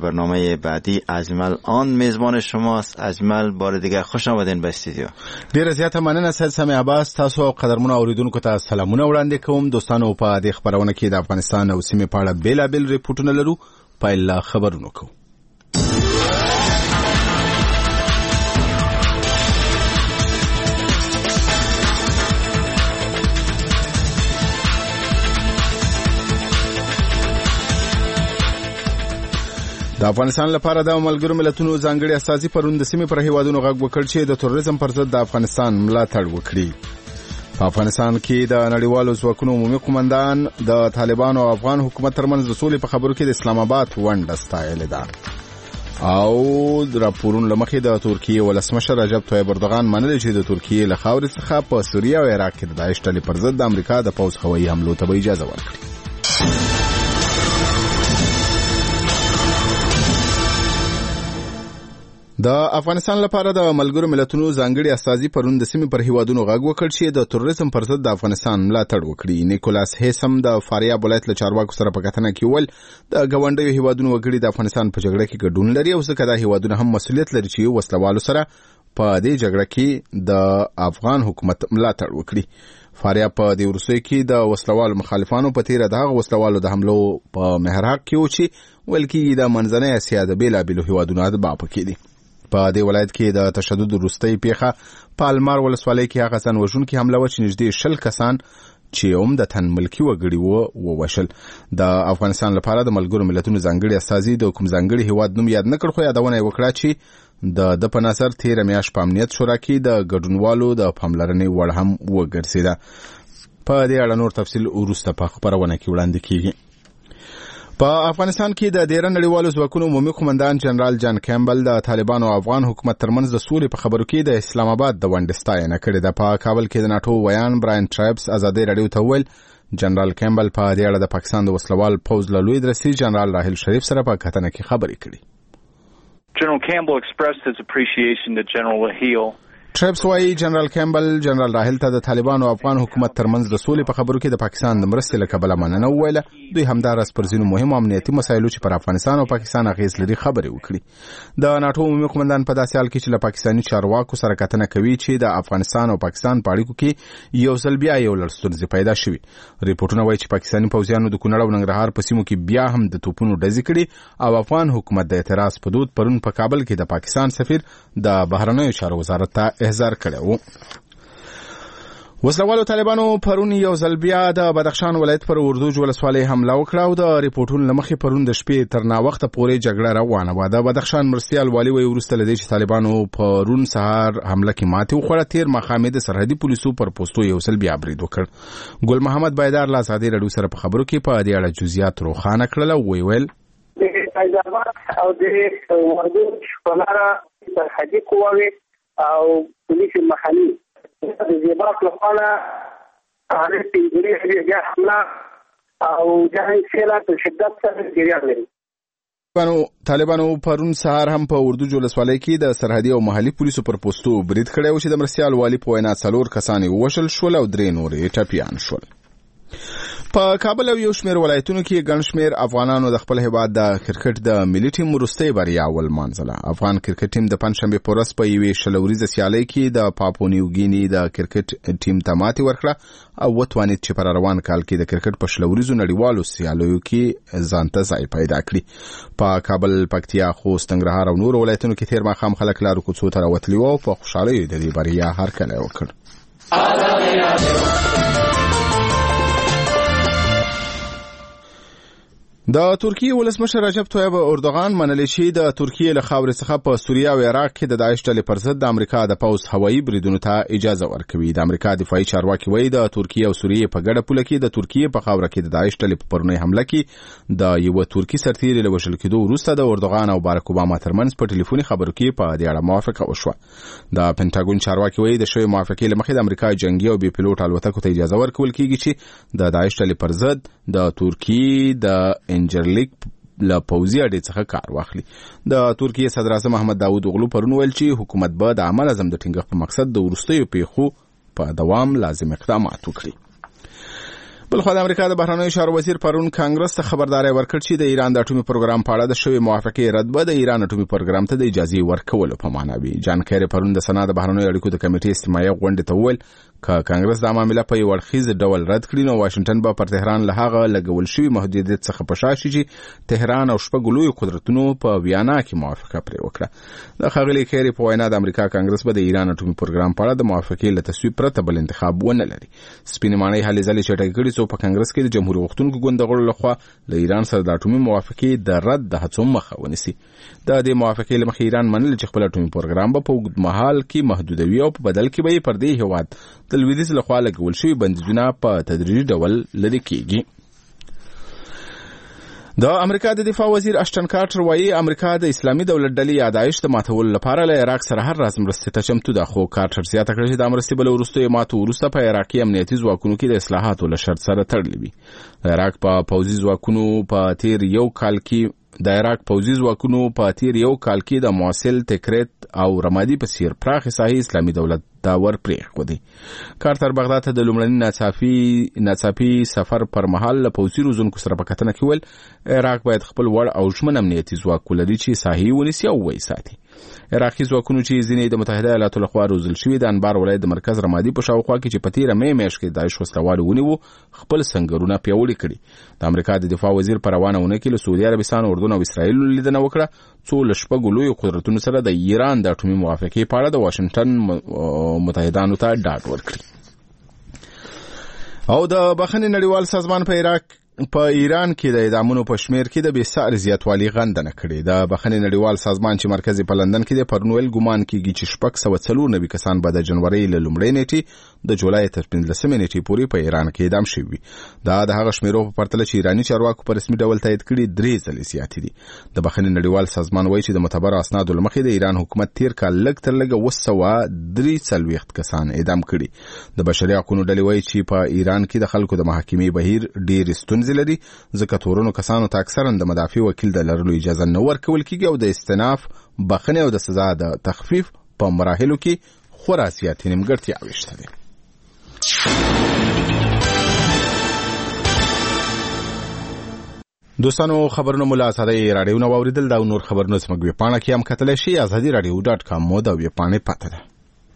برنامه بعدی. اجمل آن میزبان شماست. اجمل بار دیگه خوش آمدین به استودیو. ډیره زیاته مننه سید سامع عباس. تاسو قدرمنو اوریدونکو ته سلامونه وړاندې کوم. دوستانو په دې خبرونه کې د افغانستان او سیمې په اړه بیلابل ریپورتونه لرو. پایله خبرونه کوو. د افغانستان لپاره د ملګرو ملتونو ځانګړي استازي پرون د سیمې پر هیوادونو غږ وکړ چې د تروریزم پر ضد د افغانستان ملاتړ وکړي. په افغانستان کې د نړیوالو ځواکونو عمومي قومندان د طالبانو او افغان حکومت ترمنځ د سولې په خبرو کې د اسلام آباد ونډه ستایلې ده. او د راپورونو له مخې د ترکیې ولسمشر رجب طیب اردوغان منلي چې د ترکیې له خاورې څخه په سوریه او عراق کې د داعش ډلې پر ضد د امریکا د پوځ هوایي حملو ته به اجازه ورکړي. د افغانستان لپاره د ملګرو ملتونو ځانګړي استازي پرون د سیمې پر هیوادونو غږ وکړ چې د تروریزم پر ضد د افغانستان ملاتړ وکړي. نیکولاس هیسم د فاریاب ولایت له چارواکو سره په کتنه کې وویل د ګاونډیو هیوادونو وګړي د افغانستان په جګړه کې ګډون لري او ځکه دا هیوادونه هم مسؤلیت لري چې وسلوالو سره په دې جګړه کې د افغان حکومت ملاتړ وکړي. فاریاب په دې وروستیو کې د وسلوالو مخالفانو په تیره دغه وسلوالو د حملو په مهرحق کې و چې ویل کېږي د منځنۍ اسیا د بیلابېلو هیوادونو اتباع پکې دي. په دې ولایت کې د تشدد وروستۍ پیښه په المار ولسوالۍ کې هغه ځان وژونکې حمله وه چې نږدې 20 کسان چې عمدتاً ملکي وګړي ووژل. د افغانستان لپاره د ملګرو ملتونو ځانګړي استازي د کوم ځانګړي هیواد نوم یاد نه کړ، خو یادونه یې وکړه چې د په نظر تیره میاشت په امنیت شورا کې د ګډونوالو د پاملرنې وړ هم وګرځېده. په دې اړه نور تفصیل وروسته په خبرونه کې وړاندې کیږي. په افغانستان کې د ډیره نړیوالو ځواکونو عمومي قومندان جنرال جان کیمبل د طالبانو او افغان حکومت ترمنځ د سولې په خبرو کې د اسلام آباد د ونډې ستاینه کړې ده. په کابل کې د ناټو ویان براین ټرایبس ازادي رادیو ته وویل جنرال کیمبل په دې اړه د پاکستان د وسلوال پوځ له لوی درسي جنرال راحیل شریف سره په کتنه کې خبرې کړې. General Campbell expressed his appreciation to General Raheel. ټرایبس وايي جنرال کیمبل جنرال راحیل ته د طالبانو او افغان حکومت ترمنځ د سولې په خبرو کې د پاکستان د مرستې له کبله مننه وویله. دوی همداراز پر ځینو مهمو امنیتي مسایلو چې پر افغانستان او پاکستان اغیز لري خبرې وکړي. د ناټو عمومي قومندان په داسې حال کې چې له پاکستاني چارواکو سره کتنه کوي چې د افغانستان او پاکستان په اړیکو کې یو ځل بیا یو لړ ستونزې پیدا شوي. ریپورتونه وایي چې پاکستاني پوځیانو د کونړ او ننګرهار په سیمو کې بیا هم د توپونو ډزې کړي او افغان حکومت د اعتراض په دود پرون په کابل کې د پاکستان سفیر د بهرنیو چارو وزارت ته احضار کړی و. وسلوالو طالبانو پرون یو ځل بیا د بدخشان ولایت پر اردوج ولسوالۍ حمله وکړه او د ریپورتونو له مخې پرون د شپې تر ناوخته پورې جګړه روانه وه. د بدخشان مرستیال والي وایي وروسته له دې چې طالبانو پرون سهار حمله کې ماتې وخوړه، تېر ماښام د سرحدي پولیسو پر پوستو یو ځل بیا برید وکړ. ګل محمد بایدار له ازادي راډیو سره په خبرو کې په دې اړه جزئیات روښانه کړل او ویل فیضآباد او د اردوج په لاره سرحدي قواوې او پولیس محلي د زیباک لخواله هغه پنځوري بیا حمله او جهنګ سیلا په شدت سره جریان لري. طالبانو پرون سهار هم په اردوج ولسوالۍ کې د سرحدي او محلي پولیسو پر پوستو برید کړی و چې د مرستیال والي په وینا 4 کسان ووژل شول او 3 نور ټپیان شول. په کابل او یو شمېر ولایتونو کې ګڼ شمېر افغانانو د خپل هیواد د کرکټ د ملي ټیم وروستۍ بریا ولمانځله. افغان کرکټ ټیم د پنځشنبې په ورځ په یوې 20 ورځې سیالۍ کې د پاپو نیو ګیني د کرکټ ټیم ته ماتې ورکړه او وتوانید چې پر روان کال کې د کرکټ په 20 ورځو نړیوالو سیالیو کې ځان ته ځای پیدا کړي. په کابل، پکتیا، خوست، ننګرهار او نور ولایتونو کې تیر ماښام خلک لارو کوڅو ته راوتلي وو او په خوشحالۍ د دې بریا هرکلی وکړ. د ترکیې ولسمشر رجب طیب اردوغان منلي چې د ترکیې له خاورې څخه په سوریه او عراق کې د داعش ډلې پر ضد د امریکا د پوځ هوایي بریدونو ته اجازه ورکوي. د امریکا دفاعي چارواکي وایي د ترکیې او سوریې په ګډه پوله کې د ترکیې په خاوره کې د داعش ډلې په پرونۍ حمله کې د یو ترکی سرتیري له وژل کېدو وروسته د اردوغان او باراک اوباما ترمنځ په ټلیفوني خبرو کې په دې اړه موافقه وشوه. د پینټاګون چارواکي وایي د شوې موافقې له مخې د امریکا جنگي او بي پیلوټ الوتکو ته اجازه ورکول کېږي چې د داعش ډلې پر ضد د ترکیې د انجرلیک له پوځي اډې څخه کار واخلي. د ترکیې صدر اعظم محمد داوود اوغلو پرون ویل چې حکومت به د عمل اعظم د ټینګښت په مقصد د وروستیو پیښو په دوام لازم اقدامات وکړي. بلخو د امریکا د بهرنیو چارو وزیر پرون کانګرس ته خبرداري ورکړ چې د ایران د اټومي پروګرام په اړه د شوی موافقه رد به د ایران اټومي پروګرام ته د اجازه ورکولو په معنا وي. جان کیری پرون د سنا د بهرنیو اړیکو د کمیټې استماعي غونډه ته وویل کانګرس دا معاملې په یو اړخیز ډول رد کړي نو واشنگټن به پر تهران له هغه لګول شوی محدودیت څخه په شا شي چې تهران او شپږ لوی قدرتونو په ویانا کې موافقه پرې وکړه. د ښاغلي کیری په وینا د امریکا کانګرس به د ایران اټومي پروګرام په اړه د موافقې له تصویب پرته بل انتخاب ونه لري. سپینې ماڼۍ هلې ځلې چټکې کړي څو په کانګرس کې د جمهوریت غوښتونکو ګوند غړو لخوا له ایران سره د اټومي موافقې د رد د هڅو مخه ونیسي. د دې موافقې له مخې ایران منل چې خپل اټومي پروګرام به په اوږد مهال کې محدودوي او په بدل کې به یې پر دې هېواد د لویدیځ لخوا لګول شوي بندیزونه په تدریجي ډول لرې کیږي. د امریکا د دفاع وزیر اشټن کارټر وایي امریکا د اسلامي دولت ډلې یا داعش د ماتولو لپاره له عراق سره هر راز مرستې ته چمتو ده. خو کارټر زیاته کړه چې د مرستې بل وروسته ماتو وروسته په عراقي امنیتي ځواکونو کې د اصلاحاتو له شرط سره تړلې وي. د عراق په پوځي ځواکونو په تیر یو کال کې د موصل تکریت او رمادي په څیر پراخ ساحې اسلامي دولت دا ور پرېښودی. کارتر بغداد ته د لومړني ناڅاپي سفر پر مهال له پوځي روزونکو سره په کتنه کې ویل عراق باید خپل وړ او ژمن امنیتي ځواک ولري چې ساحې ونیسي او وساتي. عراقي ځواکونو چې ځینې د متحده ایالاتو لخوا روزل شوي د انبار ولایت د مرکز رمادي په شاوخوا کې چې په تیره مې میاشت کې داعش وسلوالو ونیوو خپل سنګرونه پیاوړي کړي. د امریکا د دفاع وزیر په روانه اونۍ کې له سعودي عربستان، اردن او اسرائیل لیدنه وکړه څو له شپږو لویو قدرتونو سره د ایران د اټومي موافقې په اړه د واشنګټن متحدانو ته ډاډ ورکړي. او د بخښنې نړیوال سازمان په ایران کې د اعدامونو په شمیر کې د بېساري زیاتوالي غندنه کړې. د بخښنې نړیوال سازمان چې مرکز په لندن کې د پرنویل ګمان کېږي چې 694 کسان به د جنوري له لومړۍ نیټې د جولای تر 15 نیټې پورې په ایران کې اعدام شوي. دا د هغه شمیرو په پرتله چې ایراني چارواکو په رسمي ډول تایید کړي 3 ځلې زیاتې دي. د بخښنې نړیوال سازمان وایي چې د معتبرو اسنادو له مخې د ایران حکومت تیر کال لږ تر لږه 243 کسان اعدام کړي. د بشري حقوقو ډلې وایي چې په ایران کې د خلکو د محاکمې بهیر ډېر ستونزې لري ځکه تورنو کسانو ته اکثرا د مدافع وکیل د لرلو اجازه نه ورکول کیږي او د استئناف، بخښنې او د سزا د تخفیف په مراحلو کې خورا زیاتې نیمګړتیاوې شته دي. دوستانو خبرونه مو له ازادۍ راډیو نه واوریدل. دا نور خبرونه زموږ ویبپاڼه کې هم کتلی شئ. azadiradio.com مو د ویبپاڼې پته ده.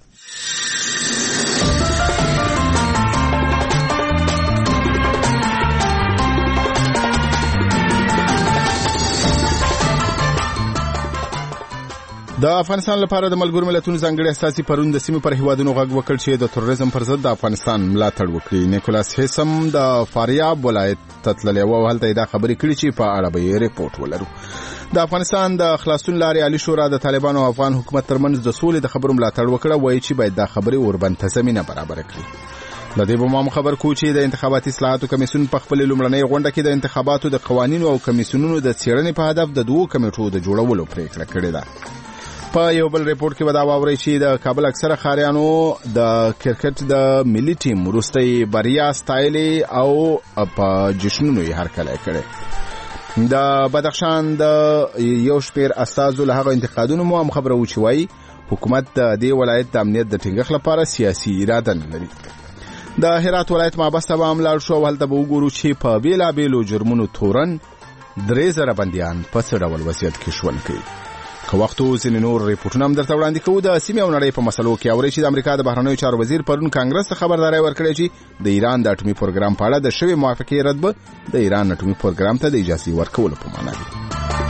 د افغانستان لپاره د ملګرو ملتونو ځانګړي استازي پرون د سیمې پر هیوادونو غږ وکړ چې د تروریزم پر ضد د افغانستان ملاتړ وکړي. نیکولاس هیسم د فاریاب ولایت ته تللی و او هلته دا خبرې کړي چې په اړه به یې ریپورټ ولرو. د افغانستان د خلاصون لارې عالی شورا د طالبانو او افغان حکومت ترمنځ د سولې د خبرو ملاتړ وکړه. وایي چې باید دا خبرې وربند زمینه برابر کړي. د دې په خبر کو چې د انتخاباتي اصلاحاتو کمیسیون په خپل لومړنۍ غونډه کې د انتخاباتو د قوانینو او کمیسیونونو د څېړنې په هدف د 2 کمیټو د جوړولو پریکړه کړې ده. په یو بل ریپورت کې ودا واوري چې د کابل اکثره خاریانو د کرکټ د ملي ټیم وروستۍ بریا ستایلې او په جشنونو یې هرکلی کړی. د بدخشان د یو شمېر استازو له هغه انتقادونو مو هم خبره و چې وایي حکومت د دې ولایت د امنیت د ټینګښت لپاره سیاسي اراده نه لري. د هرات ولایت مابسته به هم لاړ شو او هلته به وګورو چې په بېلابېلو جرمونو تورن 3000 بندیان په څه ډول وضعیت کې ژوند کوي. که وخت ځینې نور ریپورټونه هم درته وړاندې کوو. د سیمې او نړۍ په مسلو کې اورئ چې د امریکا د بهرنیو چارو وزیر پرون کانګرس ته خبرداری ورکړی چې د ایران د اټومي پروګرام په اړه د شوې موافقې رد به د ایران اټومي پروګرام ته د اجازې ورکولو په معنا دی.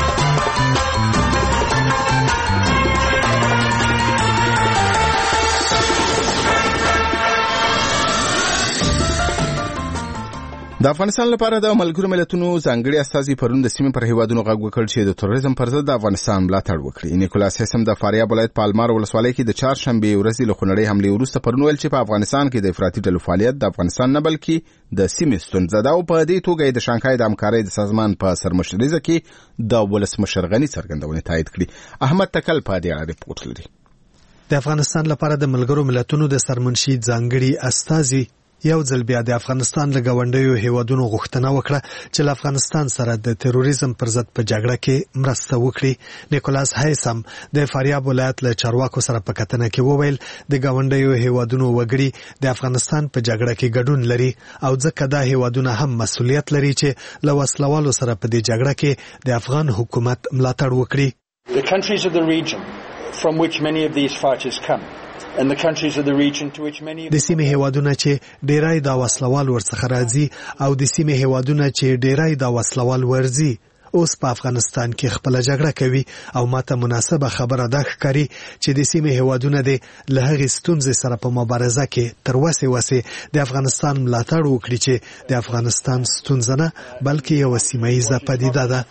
د افغانستان لپاره د ملګرو ملتونو ځانګړي استازي پرون د سیمې پر هیوادونو غږ وکړ چې د تروریزم پر ضد د افغانستان ملاتړ وکړي. نیکولاس هیسم د فاریاب ولایت په المار ولسوالۍ کې د چهارشنبې ورځې له خونړۍ حملې وروسته پرون ویل چې په افغانستان کې د افراطي ډلو فعالیت د افغانستان نه بلکې د سیمې ستونزه ده او په دې توګه د شانګهای د همکارۍ د سازمان په سرمشرۍ کې د ولسمشر غني څرګندونې تایید کړي. احمد تکل په دې اړه ریپورټ لري. د افغانستان لپاره د ملګرو ملتونو د سرمنشي ځانګړي استازي یو ځل بیا د افغانستان له ګاونډیو هیوادونو غوښتنه وکړه چې له افغانستان سره د تروریزم پر ضد په جګړه کې مرسته وکړي. نیکولاس هیسم د فاریاب ولایت له چارواکو سره په کتنه کې وویل د ګاونډیو هیوادونو وګړي د افغانستان په جګړه کې ګډون لري او ځکه دا هیوادونه هم مسؤلیت لري چې له وسلوالو سره په دې جګړه کې د افغان حکومت ملاتړ وکړي. The countries of the region from which many of these fighters come and the countries of the region to which many د سیمې هیوادونه چې ډیرای دا وسلوال ورڅخه راځي او د سیمې هیوادونه چې ډیرای دا وسلوال ورځي اوس په افغانستان کې خپل جګړه کوي او ماته مناسبه خبره ده ښکاري چې د سیمې هیوادونه د له هغې ستونزې سره په مبارزه کې تر وسې د افغانستان ملاتړ وکړي چې د افغانستان ستونزه نه بلکې یوه سیمه ییزه پدیده ده.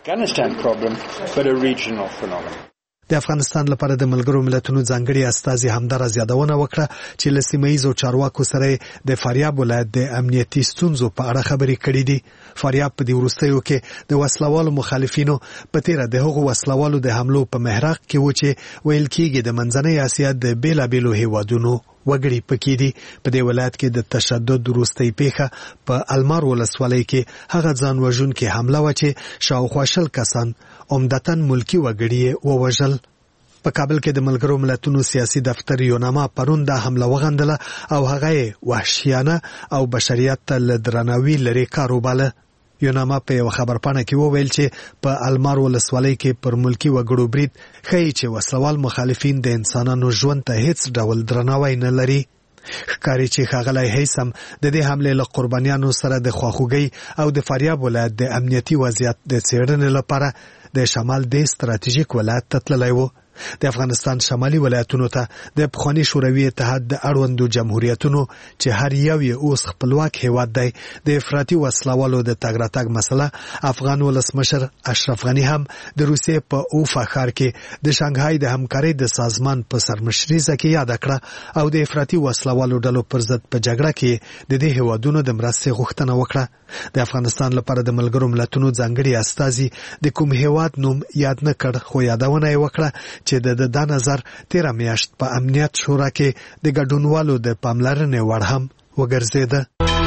د افغانستان لپاره د ملګرو ملتونو ځانګړي استازي همداراز یادونه وکړه چې له سیمه‌ییزو چارواکو سره د فاریاب ولایت د امنیتي ستونزو په اړه خبرې کړې دي. فاریاب په دې وروستیو کې د وسلوالو مخالفینو په تیره د هغو وسلوالو د حملو په محراق کې و چې ویل کېږي د منځنۍ اسیا د بیلابیلو هیوادونو وګړي پکې دي. په دې ولایت کې د تشدد وروستۍ پیښه په المار ولسوالۍ کې هغه ځان وژونکې حمله وه چې شاوخوا 20 کسان عمدتاً ملکی وګړي ووژل. په کابل کې د ملګرو ملتونو سیاسي دفتر یوناما پرون دا حمله وغندله او هغه وحشیانه او بشریت ته له درناوي لرې کار وباله. یوناما په یو خبرپاڼه کې وویل چې په المار ولسوالۍ کې پر ملکی وګړو برید ښیي چې وسلوال مخالفین د انسانانو ژوند ته هیڅ ډول درناوی نه لري. ښکاري چې ښاغلی هیثم د دې حملې له قربانیانو سره د خواخوږۍ او د فاریاب ولایت د امنیتي وضعیت د څېړنې لپاره د شمال د ستراتیژیک ولایت ته تللی و. د افغانستان شمالي ولایتونو ته د پخواني شوروي اتحاد د اړوندو جمهوریتونو چې هر یو یې اوس خپلواک هیواد دی د افراطي وسلوالو د تګ راتګ مسله افغان ولسمشر اشرف غني هم د روسیې په اوفا ښار کې د شانګهای د همکارۍ د سازمان په سرمشریزه کې یاد کړه او د افراطي وسلوالو ډلو پر ضد په جګړه کې د دې هیوادونو د مرستې غوښتنه وکړه. د افغانستان لپاره د ملګرو ملتونو ځانګړي استازي د کوم هیواد نوم یاد نه کړ خو یادونه یې وکړه چې د نظر تیره میاشت په امنیت شورا کې د ګډونوالو د پاملرنې وړ هم وګرځیده.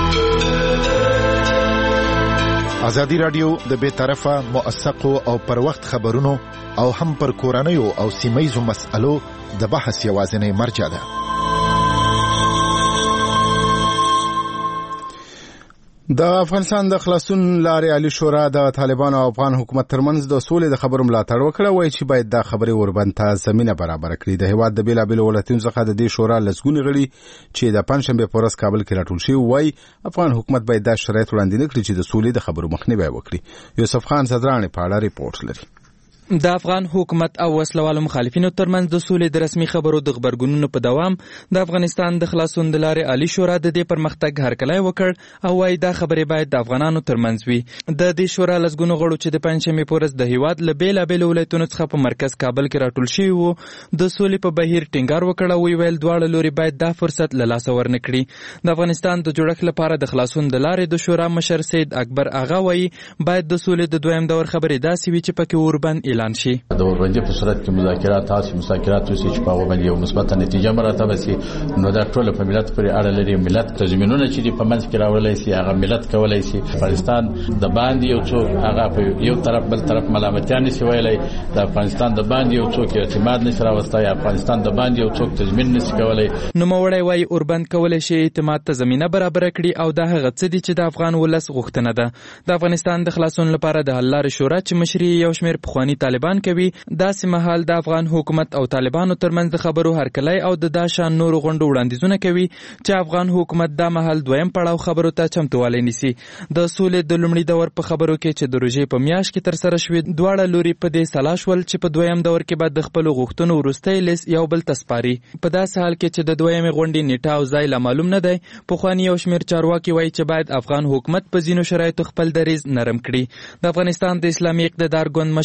ازادي رادیو د بې طرفه موثقو او پر وخت خبرونو او هم پر کورنیو او سیمه‌ییزو مسألو د بحث یوازینی مرجع ده. د افغانستان د خلاصون لارې عالی شورا د طالبانو او افغان حکومت ترمنځ د سولې د خبرو ملاتړ وکړه. وایي چې باید دا خبرې وربند ته زمینه برابر کړي. د هیواد د بیلابیلو ولایتونو څخه د دې شورا لسګونې غړي چې د پنجشنبې په ورځ کابل کې راټول شوي وایي افغان حکومت باید دا شرایط وړاندې نه کړي چې د سولې د خبرو مخنیوی وکړي. یوسف خان صدرانې په اړه ریپورټ لري. د افغان حکومت او وسلوالو مخالفینو ترمنځ د سولې د رسمي خبرو د خبرګونونو په دوام د افغانستان د خلاصون د لارې عالی شورا د دې پرمختګ هرکلی وکړ او وايي دا خبرې باید د افغانانو ترمنځ وي. د دې شورا لسګونو غړو چې د پنجشنبې په ورځ د هیواد له بیلابیلو ولایتونو څخه په مرکز کابل کې راټول شوي وو د سولې په بهیر ټینګار وکړ او ویل دواړه لوري باید دا فرصت له لاسه ورنکړي. د افغانستان د جوړښت لپاره د خلاصون د لارې د شورا مشر سید اکبر آغا وايي باید د سولې د دویم دور خبرې داسې وي چې پکې اوربند اعلان شي. وربندې په صورت کې مذاکرات وشي چې په باندې یو مثبت نتیجه مراتبه شي نو دا ټول په ملت پورې اړه لري. ملت تضمینونه چې په منځ کې راولای شي هغه ملت کولای شي. افغانستان د باندې یو څوک هغه په یو طرف بل طرف ملامتيان نشي ویلای. د افغانستان د باندې یو څوک اعتماد نشي راوستای. افغانستان د باندې یو څوک تضمین نشي کولای. نو موړی وايي اوربند کولای شي اعتماد ته زمينه برابر کړي او دا هغه څه دي چې د افغان ولس غوښتنه ده. د افغانستان د خلاصون لپاره د حل لارې شورا چې مشري یو شمېر پخوانی طالبان کوي داسې مهال د افغان حکومت او طالبانو ترمنځ د خبرو هرکلی او د داشان نورو غونډو وړاندیزونه کوي چې افغان حکومت دا مهال دویم پړاو خبرو ته چمتووالی نیسي. د سولې د لومړي دور په خبرو کې چې د روژې په میاشت کې تر سره شوې دواړه لوري په دې سلا شول چې په دویم دور کې به د خپلو غوښتنو وروستی لیست یو بل ته سپاري. په داسې حال کې چې د دویمې غونډې نیټه او ځای لا معلوم نه دی پخواني یو شمېر چارواکي وایي چې باید افغان حکومت په ځینو شرایطو خپل دریځ نرم کړي. د افغانستان د اسلامي اقتدار ګوند مشر او پخواني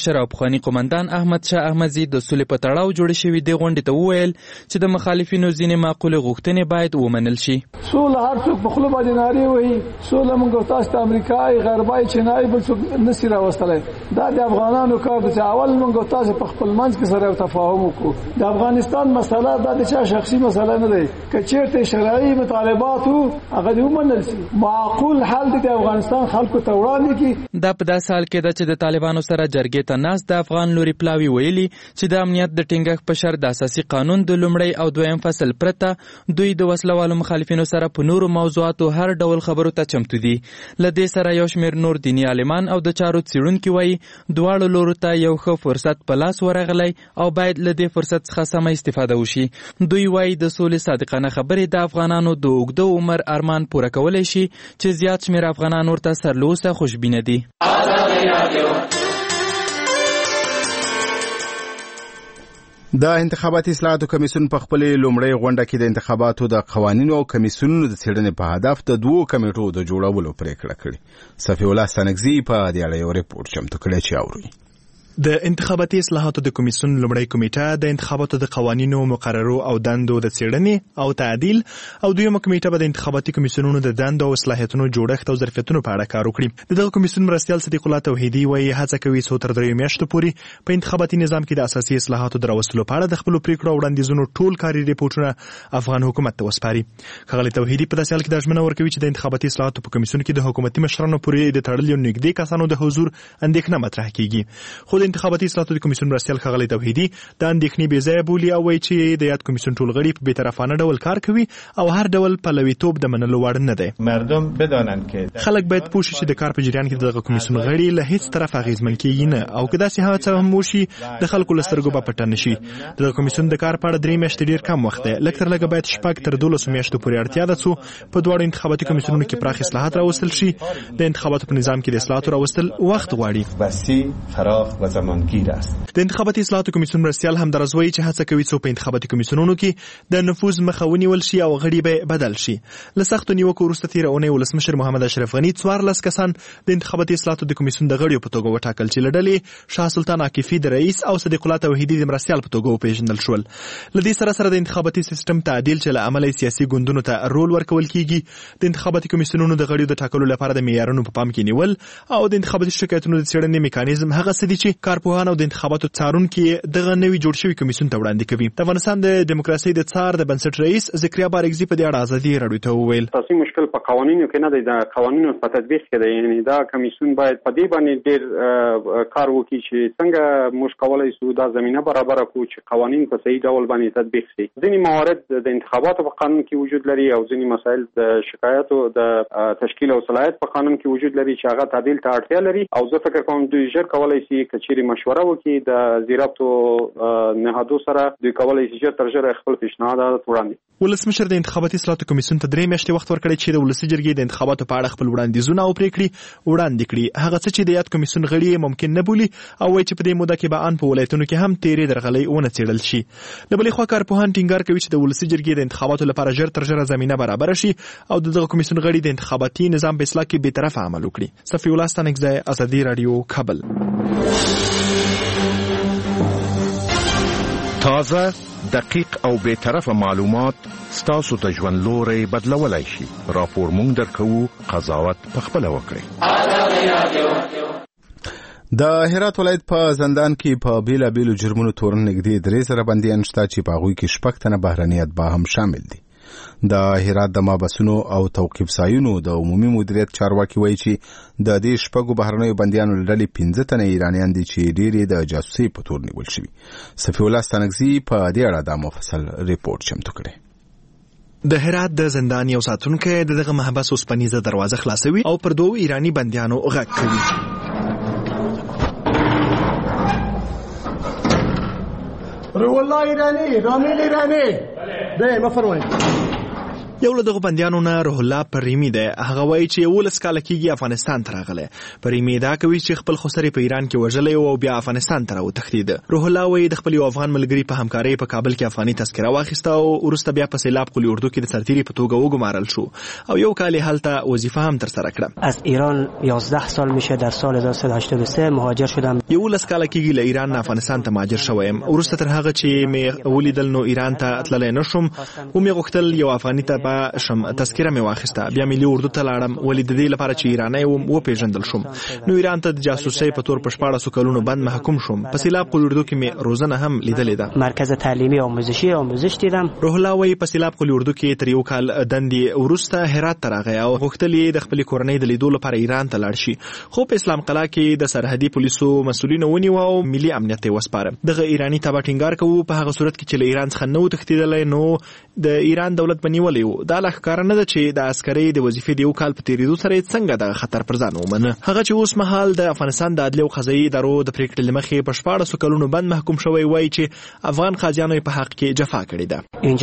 افغاني قومندان احمد شاه احمدزي د سولې په تړاو جوړې شوې دې غونډې ته وویل چې د مخالفینو ځینې معقولې غوښتنې باید ومنل شي. سوله هر څوک په خوله باندې نارې وهي، سوله موږ تاسو ته امریکایي غربای چینایي بل څوک نشي راوستلی. دا د افغانانو کار دی چې اول موږ تاسو په خپل منځ کې سره تفاهم وکړو. د افغانستان مسله دا د چا شخصي مسله نه دی، که چیرته شرعي مطالبات هغه دې ومنل شي، معقول حل د افغانستان خلکو ته وړاندې کړي. دا په داسې حال کې ده چې د طالبانو سره جرګې ته ناست د افغان لوري پلاوي ویلي چې د امنیت د ټینګښت په شرط د اساسي قانون د لومړی او دویم فصل پرته دوی د وسلوالو مخالفینو سره په نورو موضوعاتو هر ډول خبرو ته چمتو دي. له دې سره یو شمېر نور دیني عالمان او د چارو څېړونکي وایي دواړو لورو ته یو ښه فرصت په لاس ورغلی او باید له دې فرصت څخه سمه استفاده وشي. دوی وایي د سولې صادقانه خبرې د افغانانو د اوږده عمر ارمان پوره کولی شي چې زیات شمېر افغانان ورته سرلوسه خوشبینه دي. د انتخاباتي اصلاحاتو کمیسیون په خپلې لومړۍ غونډه کې د انتخاباتو د قوانینو او کمیسیونونو د څېړنې په هدف د 2 کمیټو د جوړولو پریکړه کړې. صفي الله ستانکزي په دې اړه یو ریپورت چمتو کړی چې اورئ. د انتخاباتي اصلاحاتو د کمیسیون لومړی کمیټه د انتخاباتو د قوانینو، مقررو او دندو د څېړنې او تعدیل او دویمه کمیټه به د انتخاباتي کمیسیونونو د دندو او اصلاحاتونو جوړښت او ظرفیتونو په اړه کار وکړي. دغه کمیسیون مرستیال صدیق الله توحیدي وایي هڅه کوي څو تر 3 میاشتو پورې په انتخاباتي نظام کې د اساسي اصلاحاتو د راوستلو په اړه د خپلو پریکړو او وړاندیزونو ټول کاري ریپورټونه افغان حکومت ته وسپاري. ښاغلي توحیدي په داسې حال کې دا ژمنه ورکوي چې د انتخاباتي اصلاحاتو په کمیسیون کې د حکومتي مشرانو پورې د تړلو نږدې کسانو د حضور اندېښنه مطرح کیږي. خو د انتخاباتي اصلاحاتو کمیسیون مرستیال ښاغلی توحیدي د اندېښنې بې ځایه بولي او وایي چې د یاد کمیسیون ټول غړي په بېطرفانه ډول کار کوي او هر ډول پلویتوب د منلو وړ نه دی. مردم بدانند که خلک باید پوه شي چې د کار په جریان کې دغه کمیسیون غړي له هیڅ طرف اغېزمن کیږي نه، او که داسې هڅه هم وشي د خلکو له سترګو به پټه نه شي. دغه کمیسیون د کار په اړه 3 میاشتې ډېر کم وخت دی. لږ تر لږه باید 6 تر 12 میاشتو پورې اړتیا ده څو په دواړو انتخاباتي کمیسیونونو کې پراخ اصلاحات راوستل شي. د انتخاباتو په نظام کې د اصلاحاتو راوستل وخت غواړي. وسیع، فراخ و زمانگیر است. د انتخاباتي اصلاحاتو کمیسیون مرستیال همدارز وایي چې هڅه کوي څو په انتخاباتي کمیسیونونو کې د نفوذ مخه ونیول شي او غړي به بدل شي. له سختو نیوکو وروسته تېره اونۍ ولسمشر محمد اشرف غني 14 کسان د انتخاباتي اصلاحاتو د کمیسیون د غړیو په توګه وټاکل چې له ډلې شاه سلطان عاکفي د رئیس او صدیق الله توحیدي د مرستیال په توګه وپېژندل شول. له دې سره د انتخاباتي سیستم تعدیل چې له امله سیاسي ګوندونو ته رول ورکول کیږي، د انتخاباتي کمیسیونونو د غړیو د ټاکلو لپاره د معیارونو په پام کې نیول او د انتخاباتي شکایتونو د څېړنې میکانیزم هغه څه دي چې کارپوهان او د انتخاباتو څارونکي دغه نوي جوړ شوی کمیسیون ته وړاندې کوي. د افغانستان د دیموکراسۍ د څار د بنسټ رئیس ذکریا بارګزي په دې اړه ازادي راډیو ته وویل تاسو مشکل په قوانینو کې نه دی، د قوانینو په تطبیق کې دی. یعنی دا کمیسیون باید په دې باندې ډېر کار وکړي چې څنګه موږ کولای شو دا زمينه برابر کړو چې قوانین په صحیح ډول باندې تطبیق شي. ځینې موارد د انتخاباتو په قانون کې وجود لري او ځینې مسایل د شکایاتو د تشکیل او صلاحیت په قانون کې وجود لري چې هغه تعدیل ته اړتیا لري. او زه فکر کوم دوی ژر کولای شي کچېرې مشوره وکړي د زیرابطو نهادو سره دوی کولای شي چې تر ژره خپل پیشنهادات وړاندې. ولسمشر د انتخاباتي اصلاحاتو کمیسیون ته 3 میاشتې وخت ورکړی چې د ولسي جرګې د انتخاباتو په اړه خپل وړاندیزونه او پریکړې وړاندې کړي. هغه څه چې د یاد کمیسیون غړي ممکن نه بولي او وایي چې په دې موده کې به ان په ولایتونو کې هم تیرې درغلۍ ونه څېړل شي. له بلې خوا کارپوهان ټینګار کوي چې د ولسي جرګې د انتخاباتو لپاره ژر تر ژره زمینه برابر شي او دغه کمیسیون غړي د انتخاباتي نظام په اصلاح کې بېطرفه عمل وکړي. صفي الله ستانکزی، ازادي راډیو، کابل. تازه، دقیق او بی‌طرفه معلومات ستاسو د ژوند لوري بدلولای شي. راپور مونږ درکوو، قضاوت پخپله وکړئ. د هرات ولایت په زندان کې په بیلابیلو جرمونو تورن نږدې 3,000 بندیان شته چې په هغوی کې 6 تنه بهرني اتباع هم شامل دي. د هرات د مابسونو او توقیف ځایونو د عمومي مدیریت چارواکي وایي چې د دې 6 بهرنیو بندیانو ډلې 15 تنه ایرانیان دي چې ډېری د جاسوسۍ په تور نیول شوي. صفي الله ستانکزي په دې اړه د مفصل ریپورت چمتو کړی. د هرات د زندان یو ساتونکی دغه محبس اوسپنیزه دروازه خلاصوي او پر 2 ایرانی بندیانو غږ کوي. روح الله ایرانی، رامین ایرانی. ده مفرمایید. یو له دغه بندیانو نه روح الله پریمی دی. هغه وایي چې 11 کاله کېږي افغانستان ته راغلی. پریمی دا کوي چې خپل خسرې په ایران کې وژلی او بیا افغانستان ته راوتښتېد. روح الله وایي د خپل یو افغان ملګري په همکارۍ په کابل کې افغاني تذکره واخیسته او وروسته بیا په سیلاب قلی اردو کې د سرتیري په توګه وګمارل شو او یو کال هلته وظیفه هم ترسره کړه. از ایران 11 سال میشه در سال 1383 مهاجر شدم. 11 کاله کېږي له ایران نه افغانستان ته مهاجر شوم. وروسته تر هغه چې مې ولیدل نو ایران ته تللی نشم او مې غوښتل یو افغاني ته شم تذکره مې واخیسته. بیا ملي اردو ته لاړم ولې د دې لپاره چې ایرانی وم وپېژندل شم. نو ایران ته د جاسوسۍ په تور په 14 کلونو بند محکوم شوم. په سیلاب قلی اردو کې مې روزنه هم لیدلې ده. مرکز تعلیمي آموزش دیدم. روح الله وایي په سیلاب قلی اردو کې تر یو کال دندې وروسته هرات ته راغی او غوښتل یې د خپلې کورنۍ د لیدو لپاره ایران ته لاړ شي خو په اسلام قلعه کې د سرحدي پولیسو مسؤلینو ونیوه او ملي امنیت یې وسپاره. دغه ایرانی ته به ټینګار کوو په هغه صورت کې چې له ایران څخه نه وتښتېدلی نو د ایران دولت به نیولی و. دا لا ښکاره نه ده چې د عسکرۍ د وظیفې د یو کال په تېرېدو سره یې څنګه دغه خطر پر ځان ومنه. هغه چې اوس مهال د افغانستان د عدلي او قضایي ادارو د پرېکړې له مخې په 14 کلونو بند محکوم شوی وایي چې افغان قاضیانو یې په حق کې جفا کړې ده.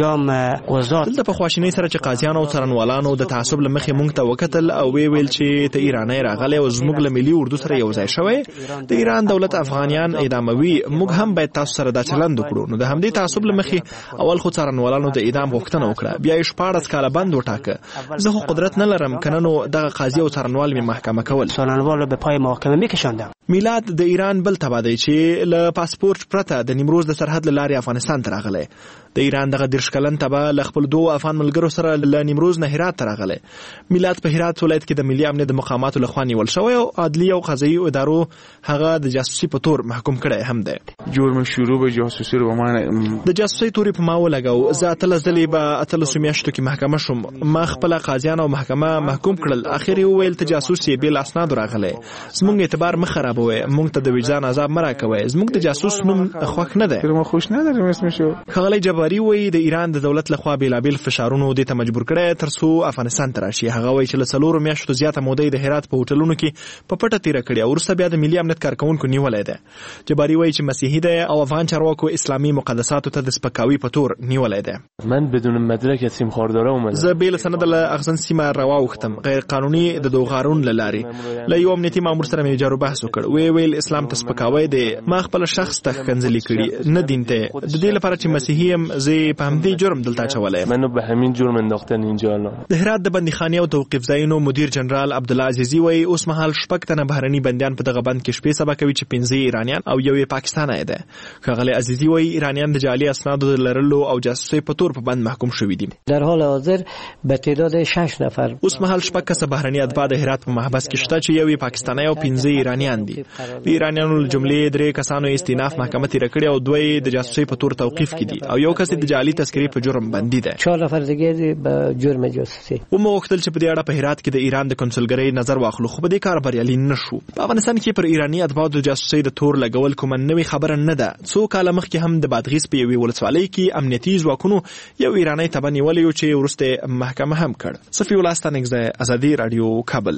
دلته په خواشینۍ سره چې قاضیانو او څارنوالانو د تعصب له مخې موږ ته وکتل او ویل چې ته ایرانی راغلی او زموږ له ملي اردو سره یو ځای شوی د ایران دولت افغانیان اعداموي موږ هم باید تاسو سره دا چلند وکړو. نو د همدې تعصب له مخې اول خو څارنوالانو د اعدام غوښتنه وکړه بیا یې 14 کاله بند وټاکه. زه خو قدرت نه لرم کنه نو دغه قاضي او څارنوال مې محکمه کول. څارنوال به پای محاکمه میکشاندم. میلاد د ایران بل تبع دی چې له پاسپورت پرته د نیمروز د سرحد له لارې افغانستان ته راغلی. د ایران دغه 10 کلن تبع له خپل 2 افغان ملګرو سره له نیمروز نه هرات ته راغلی. میلاد په هرات ولایت کې د ملي امنیت د مقاماتو لخوا نیول شوی او عدلي او قضایي ادارو هغه د جاسوسي په تور محکوم کړی هم دی. جرم شروع به جاسوسي رو به من د جاسوسي تورې په ما ولګاو. زه اتل ځلې به اتل میاشتو کې محکمه شوم. ما خپل قاضیان او محکمه محکوم کړل. اخر یې وویل ته جاسوس یې بل اسناد راغلی. زموږ اعتبار مخ خرابوي. موږ ته د وجدان عذاب مره کوي. زموږ د جاسوس نوم خوښ نه دی. ما خوش نه درم اسم شو. خغلی جباری وایي د ایران د دولت لخوا بیلابل فشارونو د ته مجبور کړي تر څو افغانستان ته راشي. هغه وایي چې له 4 میاشتو زیاته موده د هرات په هوټلونو کې په پټه تیر کړي او ورسره بیا د ملي امنیت کارکونکو نیولای دی. جباری وایي چې مسیحي دی او افغان چارواکو اسلامي مقدساتو ته د سپکاوي په تور نیولای دی. من بدون مدرک سیم خارداره اومدم. زه بیل سند له اغزن سیمه راوختم غیر قانوني د دوغارون لاري. له یو امنیتي مامور سره مې جارو بحث وکړ. ویل اسلام ته سپکاوی دی. ما خپل شخص ته کنځلې کړي نه دین ته د دې لپاره چې مسیحي هم زه په همدې جرم دلته چولای. منو به همین جرم انداختن اینجا. د هرات د بندیخانې او توقیف ځایونو مدیر جنرال عبدالله عزیزی وایي اوس مهال 6 تنه بهرني بندیان په دغه بند کې شپې سبا کوي چې 15 ایرانیان او یو پاکستانی دی. ښاغلی عزیزی وایي ایرانیان د جعلي اسنادو لرلو او جاسوسۍ په تور په بند محکوم شوي دي. در حال حاضر به تعداد 6 نفر اوس مهال 6 کسه بهرني اتباع د هرات په محبس کې شته چې یو پاکستانی او 15 ایرانیان دي. د ایرانیانو له جملې 3 کسانو استیناف محکمه تیر کړی او 2 د جاسوسۍ په تور توقیف کړي دي او یو کس د جعلي تذکرې په جرم بندي دی. 4 نفر دیگه به جرم جاسوسي. و مو وختل چې په دې اړه په هرات کې د ایران د کنسولګرۍ نظر واخلو خو په دې کار بریالي نشو. په افغانستان کې پر ایرانی اتباع د جاسوسۍ د تور لګول کومه نوې خبره نه ده. څو کاله مخکې هم د بادغیس په یوې ولسوالۍ کې امنیتي ځواکونو یو ایرانی تبع نیولی چې وروسته محکمه هم کړ. صفي الله ستانکزی ازادي رادیو کابل.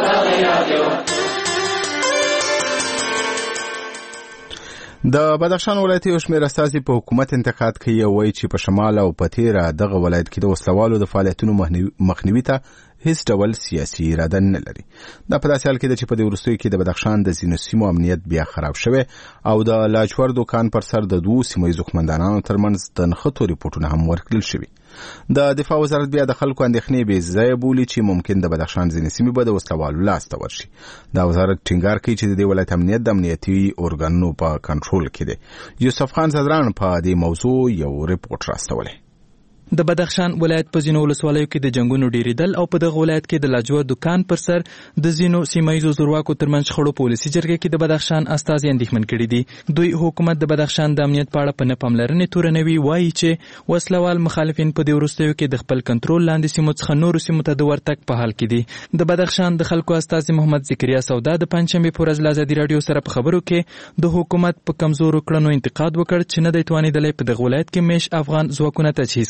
د بدخشان ولایت یو شمېر استازي په حکومت انتقاد کوي او وایي چې په شمال او په تیره دغه ولایت کې د وسلوالو د فعالیتونو مخنیوي ته هیڅ ډول سیاسي اراده نه لري. دا په داسې حال کې ده چې په دې وروستیو کې د بدخشان د ځینو سیمو امنیت بیا خراب شوی او د لاجوردو کان پر سر د 2 سیمه‌ییزو قومندانانو ترمنځ د نښتو ریپورټونه هم ورکړل شوي. د دفاع وزارت بیا د خلکو اندېښنې بې ځایه بولي چې ممکن د بدخشان ځینې سیمې به د وسلوالو لاس ته ورشي. دا وزارت ټینګار کوي چې د دې ولایت امنیت د امنیتي ارګانونو په کنټرول کې دی. یوسف خان زدران په دې موضوع یو ریپورت راستولی. د بدخشان ولایت په ځینو ولسوالیو کې د جنگونو ډیریدل او په دغه ولایت کې د لاجورد دکان پر سر د ځینو سیمایي زورواکو ترمنځ شخړو پالیسي جرګه کې د بدخشان استازي اندېښمن کړي دي. دوی حکومت د بدخشان د امنیت په اړه په نه پاملرنې تورنوي وایي چې وسلوال مخالفین په دې وروستیو کې د خپل کنټرول لاندې سیمو څخه نورو سیمو ته د ورتګ په حال کې دي. د بدخشان د خلکو استازي محمد ذکریا سودا د پنځشنبه په ورځ له ازادي رادیو سره په خبرو کې د حکومت په کمزورو کړنو انتقاد وکړ چې نه دی توانېدلی په دغه ولایت کې میش افغان ځواکونه تجهیز کړي.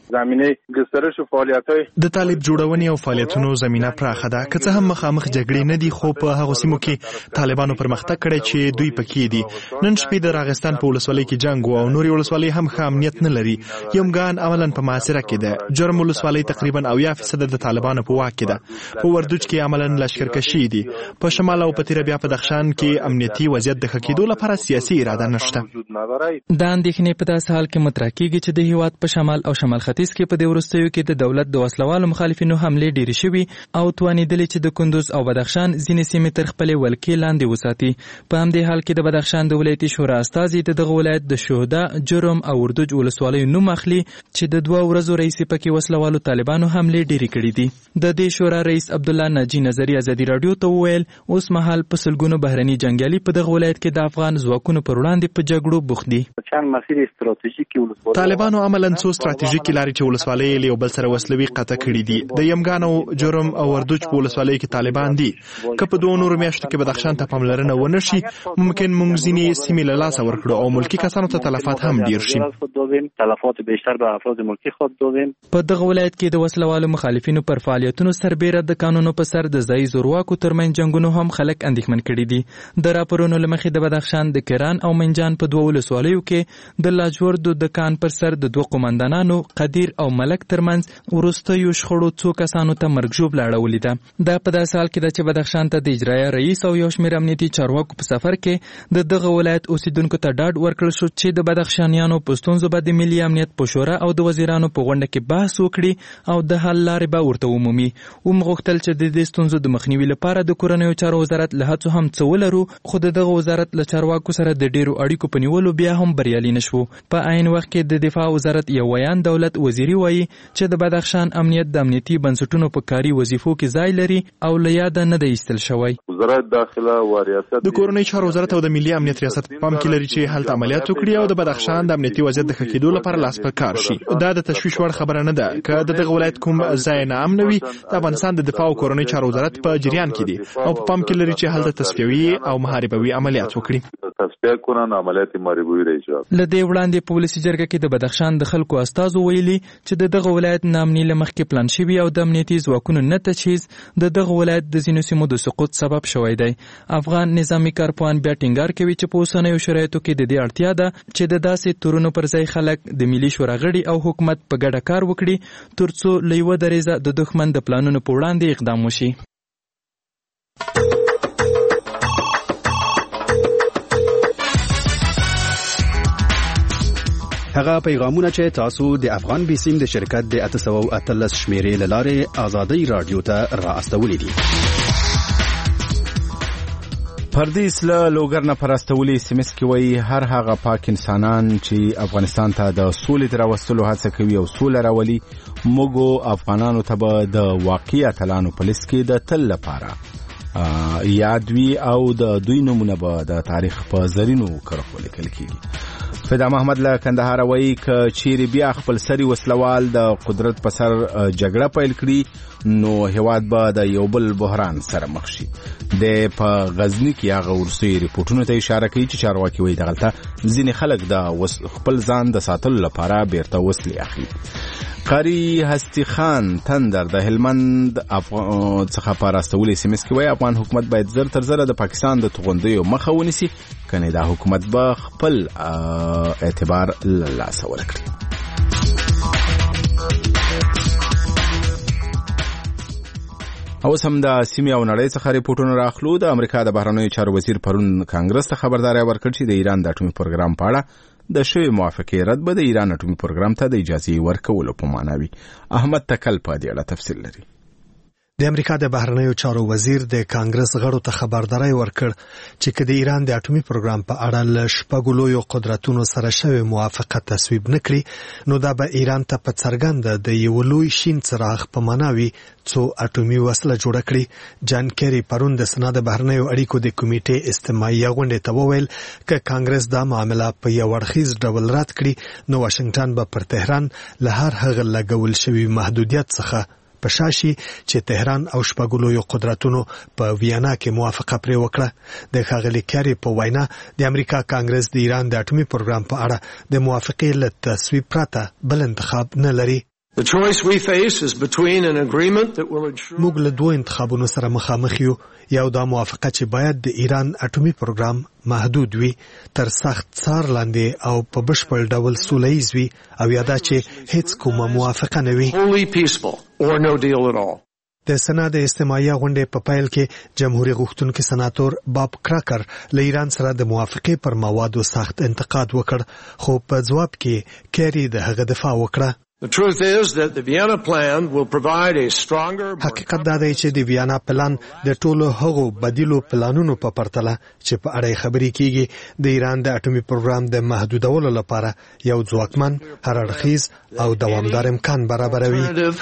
زمینه گسترش فعالیت‌های د طالب جوړونې او فعالیتونو زمينه پراخه ده. که څه هم مخامخ جګړې نه دي، خو په هغه سیمو کې طالبانو پرمختګ کړی چې دوی پکې دي. نن شپې د راغستان په ولسوالۍ کې جنگ او نوري ولسوالۍ هم ښه امنیت نه لري. یمګان عملاً په محاصره کې ده. جرم ولسوالۍ تقریبا 80% د طالبانو په واک کې ده. په وردوج کې عملاً لشکرکشي دي. په شمال او په تیره بیا په دخشان کې امنیتي وضعیت د ښه کېدو لپاره سیاسي اراده نشته. دا اندېښنې په داسې حال کې مطرح کېږي چې د هیواد په شمال او شمال ختیځ کې په دې وروستیو کې د دولت د وسلوالو مخالفینو حملې ډېرې شوي او توانېدلې چې د کندوز او بدخشان ځینې سیمې تر خپلې ولکې لاندې وساتي. په همدې حال کې د بدخشان د ولایتي شورا استازي د دغه ولایت د شهدا، جرم او وردوج ولسوالیو نوم اخلي چې د 2 ورځو رئیس پکې وسلوالو طالبانو حملې ډېرې کړې دي. د دې شورا رئیس عبدالله ناجی نظری ازادي رادیو ته وویل اوس مهال په سلګونو بهرني جنګیالي په دغه ولایت کې د افغان ځواکونو پر وړاندې په جګړو بوخت دي. طالبانو عملاً څو ستراتیژیکي لارې چې ولسوالۍ له یو بل سره وسلوي قطع کړي دي. د یمګان او جرم او وردوج په ولسوالۍ کې طالبان دي. که په 2 نورو میاشتو کې بدخشان ته پاملرنه ونه شي، ممکن موږ ځینې سیمې له لاسه ورکړو او ملکي کسانو ته تلفات هم ډیر شي. په دغه ولایت کې د وسلوالو مخالفینو پر فعالیتونو سربېره د قانونو په سر د ځایي زورواکو ترمنځ جنګونو هم خلک اندېښمن کړي دي. د راپورونو له مخې د بدخشان د کران او منجان په 2 ولسوالیو کې د لاجوردو د کان پر سر د 2 قومندانانو قدیر او ملک ترمنځ وروستیو شخړو څو کسانو ته مرګ ژوبله اړولې ده. دا په داسې حال کې ده چې بدخشان ته د اجرایه رئیس او یو شمېر امنیتي چارواکو په سفر کې د دغه ولایت اوسیدونکو ته ډاډ ورکړل شو چې د بدخشانیانو په ستونزو به د ملي امنیت په شورا او د وزیرانو په غونډه کې بحث وکړي او د حل لارې به ورته ومومي. غوښتل چې د دې ستونزو د مخنیوي لپاره د کورنیو چارو وزارت له هڅو هم څه ولرو، خو دغه وزارت له چارواکو سره د ډیرو اړیکو په نیولو بیا هم بریالي نشو. په عین وخت کې د دفاع وزارت یو ویان دولت وزیری وایي چې د بدخشان امنیت د امنیتي بنسټونو په کاري وظیفو کې ځای لري او له یاده نه دی ایستل شوی. وزارت داخله او ریاست د کورنیو چارو وزارت او د ملي امنیت ریاست پام کې لري چې هلته عملیات وکړي او د بدخشان د امنیتي وضعیت د ښه کېدو لپاره لاس په کار شي. دا د تشویش وړ خبره نه ده. که د دغه ولایت کوم ځای نه امن وي، د افغانستان د دفاع او کورنیو چارو وزارت په جریان کې دي او په پام کې لري چې هلته تصفیوي او محاربوي عملیات وکړي. تصفیه کنن عملیات محاربوي راځي. لدې وړاندې په پولیسي جرګه کې د بدخشان د خلکو استازو ویلي چې دغه ولایت نامني لمخکې پلان شوی او د امنیتي ځواکونو نه تجهیز د دغه ولایت د ځینو سیمو د سقوط سبب شوی دی. افغان نظامی کارپوهان بیا ټینګار کوي چې په اوسنیو شرایطو کې د دې اړتیا ده چې د داسې تورونو پر ځای خلک د ملي شورا غړي او حکومت په ګډه کار وکړي ترڅو له یوه دریزه د دښمن د پلانونو په وړاندې اقدام وشي. هغه پیغامونه چې تاسو د افغان بیسیم د شرکت د 813 شمیرې له لارې آزادۍ رادیو ته را استولې دي. پردیس له لوګر نه پراستولي سیمس کې وایي هر هغه پاک انسانان چې افغانستان ته د سولې تر راوستلو هڅه کوي او سوله راولي، موږ افغانانو ته به د واقعي اتلانو په لیست کې د تل لپاره یاد وي او د دوی نومونه به د تاریخ په زرینو کرښو لیکل کېږي. فدا محمد له کندهار وایي که چیرې بیا خپل سری وسلوال د قدرت په سر جګړه پیل کړي نو هیواد به د یو بل بحران سره مخ شي. د په غزنی کې هغه ورسوي ریپورتونو ته اشاره کوي چې چارواکي وایي دغلته ځینې خلک د خپل ځان د ساتلو لپاره بیرته وسلې اخلي. قاری هستی خان تندر د هلمند څخه پاراستولي سیمس کې وایي افغان حکومت باید زر تر زره د پاکستان د توغندیو مخه ونیسي، کنه دا حکومت به خپل اعتبار له لاسه ورکړي. اوس هم د سیمې او نړۍ څخه ریپورتونه راخلو. د امریکا د بهرنیو چارو وزیر پرون کانګرس ته خبرداری ورکړ چې د ایران د اټومي پروګرام په اړه د شوی موافقه رد به د ایران اټومي پروګرام ته د اجازه ورکولو په معنا وي. احمد تکل په دې اړه تفصیل لري. د امریکا د بهرنیو چارو وزیر د کانګرس غړو ته خبرداری ورکړ چې کله ایران د اټومي پروګرام په اړه له شپږو لویو قدرتونو سره شوی موافقه تصویب نکړي نو دا به ایران ته په څرګنده د یو لوی شین څراغ په معنا وي څو اټومي وسله جوړه کړي. جان کیری پرون د سنا د بهرنیو اړیکو د کمیټې استماعي غونډې ته وویل ک کانګرس دا معاملې په یو اړخیز ډول رد کړي نو واشنگټن به پر تهران له هر هغه لګول شوی محدودیت څخه پشاشي چې تهران او شپږو لویو قدرتونو په ویانا کې موافقه پرې وکړه. د ښاغلي کیری په وینا د امریکا کانګرس د ایران د اټومي پروګرام په اړه د موافقې له تصویب پرته بل انتخاب نه لري. موږ له دوه انتخابونو سره مخامخ یو. یو دا موافقه چې باید د ایران اټومي پروګرام محدود وي، تر سخت څار لاندې او په بشپړ ډول سوله ییز وي، او یا دا چې هیڅ کومه موافقه نه وي. د سنا د استماعیه غونډې په پیل کې جمهوریت غوښتونکي سناتور باب کراکر له ایران سره د موافقې پر موادو سخت انتقاد وکړ، خو په ځواب کې کیری د هغه دفاع وکړه. حقیقت دا دی چې د ویانا پلان د ټولو هغو بدیلو پلانونو په پرتله چې په اړه خبرې کیږي د ایران د اټومي پروګرام د محدودولو لپاره یو ځواکمن، هرړخیز او دوامدار امکان برابروي.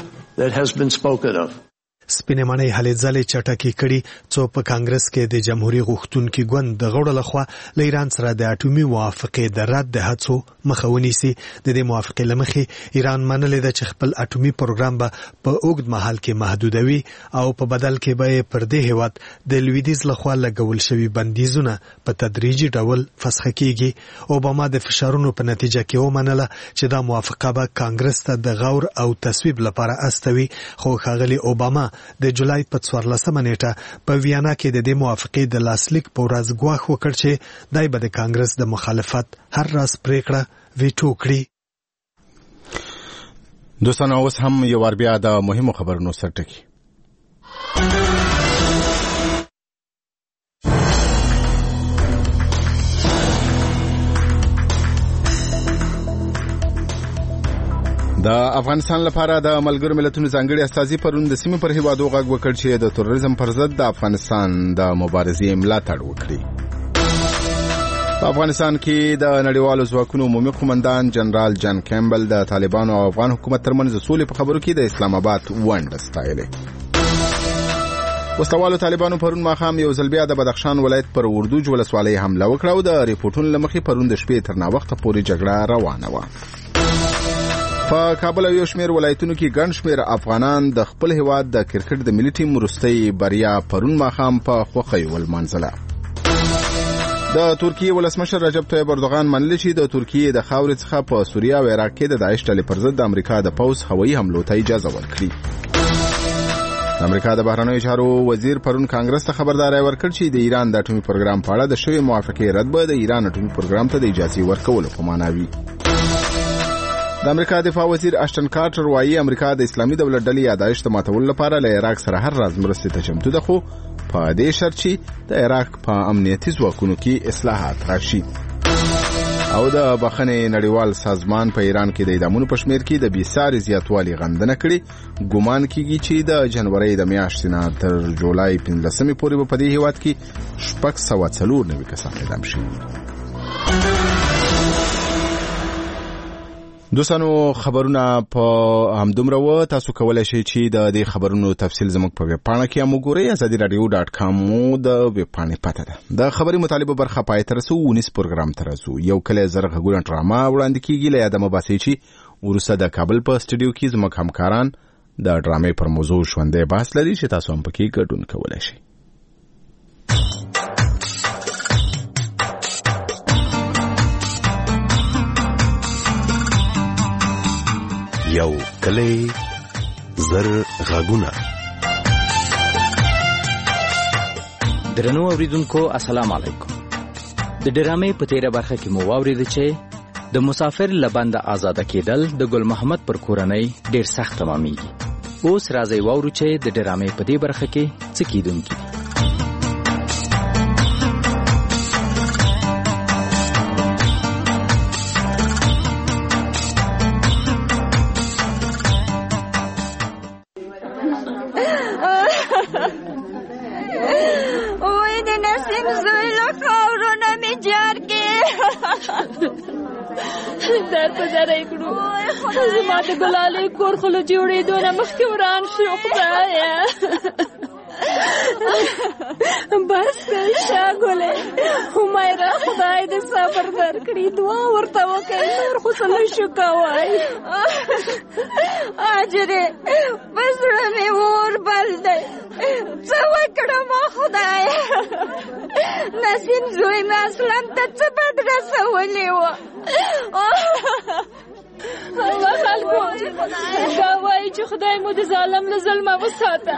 سپینې ماڼۍ هلې ځلې چټکې کړي څو په کانګرس کې د جمهوریت غوښتونکي ګوند د غړو لخوا له ایران سره د اټومي موافقې د رد د هڅو مخه ونیسي. د دې موافقې له مخې ایران منلې ده چې خپل اټومي پروګرام به په اوږد مهال کې محدودوي او په بدل کې به پر دې هیواد د لویدیځ لخوا لګول شوي بندیزونه په تدریجي ډول فسخ کیږي. اوباما د فشارونو په نتیجه کې ومنله چې دا موافقه به کانګرس ته د غور او تصویب لپاره استوي، خو ښاغلي اوباما د جولای په 14 نیټه په ویانا کې د دې موافقې د لاسلیک په ورځ ګواښ وکړ چې دای به د کانګرس د مخالفت هر راز پریکړه ویټو کړي. دوستانو اوس هم یو ور بیا د مهمو خبرونو سرټکی. د افغانستان لپاره د ملګرو ملتونو ځانګړي استازي پرون د سیمې پر هیوادو غږ وکړ چې د تروریزم پر ضد د افغانستان د مبارزې ملاتړ وکړي. په افغانستان کې د نړیوالو ځواکونو عمومي قومندان جنرال جان کیمبل د طالبانو او افغان حکومت ترمنځ د سولې په خبرو کې د اسلام آباد ونډه ستایلې. وسلوالو طالبانو پرون ماښام یو ځل بیا د بدخشان ولایت پر وردوج ولسوالۍ حمله وکړه او د ریپورټونو له مخې پرون د شپې تر ناوخته پورې جګړه روانه وه. په کابل او یو شمېر ولایتونو کې ګڼ شمېر افغانان د خپل هیواد د کرکټ د ملي ټیم وروستۍ بریا پرون ماښام په خوښۍ ولمانځله. د ترکیې ولسمشر رجب طیب اردوغان منلي چې د ترکیې د خاورې څخه په سوریه او عراق کې د داعش ډلې پر ضد د امریکا د پوځ هوایي حملو ته اجازه ورکړي. د امریکا د بهرنیو چارو وزیر پرون کانګرس ته خبرداري ورکړ چې د ایران د اټومي پروګرام په اړه د شوې موافقې رد به د ایران اټومي پروګرام ته د اجازه ورکولو په معنا وي. د امریکا دفاع وزیر اشټن کارټر وايي امریکا د اسلامي دولت ډلې یا داعش ته ماتولو لپاره له عراق سره هر راز مرستې ته چمتو ده، خو په دې شرط چې د عراق په امنیتي ځواکونو کې اصلاحات راشي. او د بخښنې نړیوال سازمان په ایران کې د اعدامونو په شمېر کې د بېساري زیاتوالي غندنه کړې. ګومان کېږي چې د جنورۍ د میاشتې نه تر جولای 15 پورې به په دې هیواد کې 694 کسان اعدام شوي. دوستانو خبرونه په همدومره و. تاسو کولای شئ چې د دې خبرونو تفصیل زموږ په ویب پاڼه کې هم وګورئ. azadiradio.com د ویب پاڼې پته ده. د خبري مطالبه برخه پای تر رسو 19 پروګرام تر رسو یو کله زرغه ګولن ډراما وړاندې کیږي. له یاده مباسي چې ورسره د کابل په سټډیو کې زموږ همکاران د ډرامې پر موضوع شوندې بحث لري چې تاسو هم پکې ګډون کولای شئ. یو کلی زر غاګونه. درنو اوریدونکو السلام علیکم. د ډرامې په تیره برخه کې مو واورید چې د مسافر لبند آزاد کېدل د ګل محمد پر کورنۍ ډیر سخت تمامېږي. اوس راځي واورو چې د ډرامې په دې برخه کې څه کیدونکي. در په ځای کړو زما د ګلالي کور خلو جوړېدو نه مخکې وران شو. خدایا بس کړه شاګولې همایرا خدای دې صبر درکړي. دعا ورته وکړئ نور خو څه نشو کوای. اجرې بس مې ور بل دی څه وکړم خدای. نسیم زوی مې اصلا ته څه بد رسولې و. الله خلکو دا چې خدای مو د ظالم له ظلمه وساته.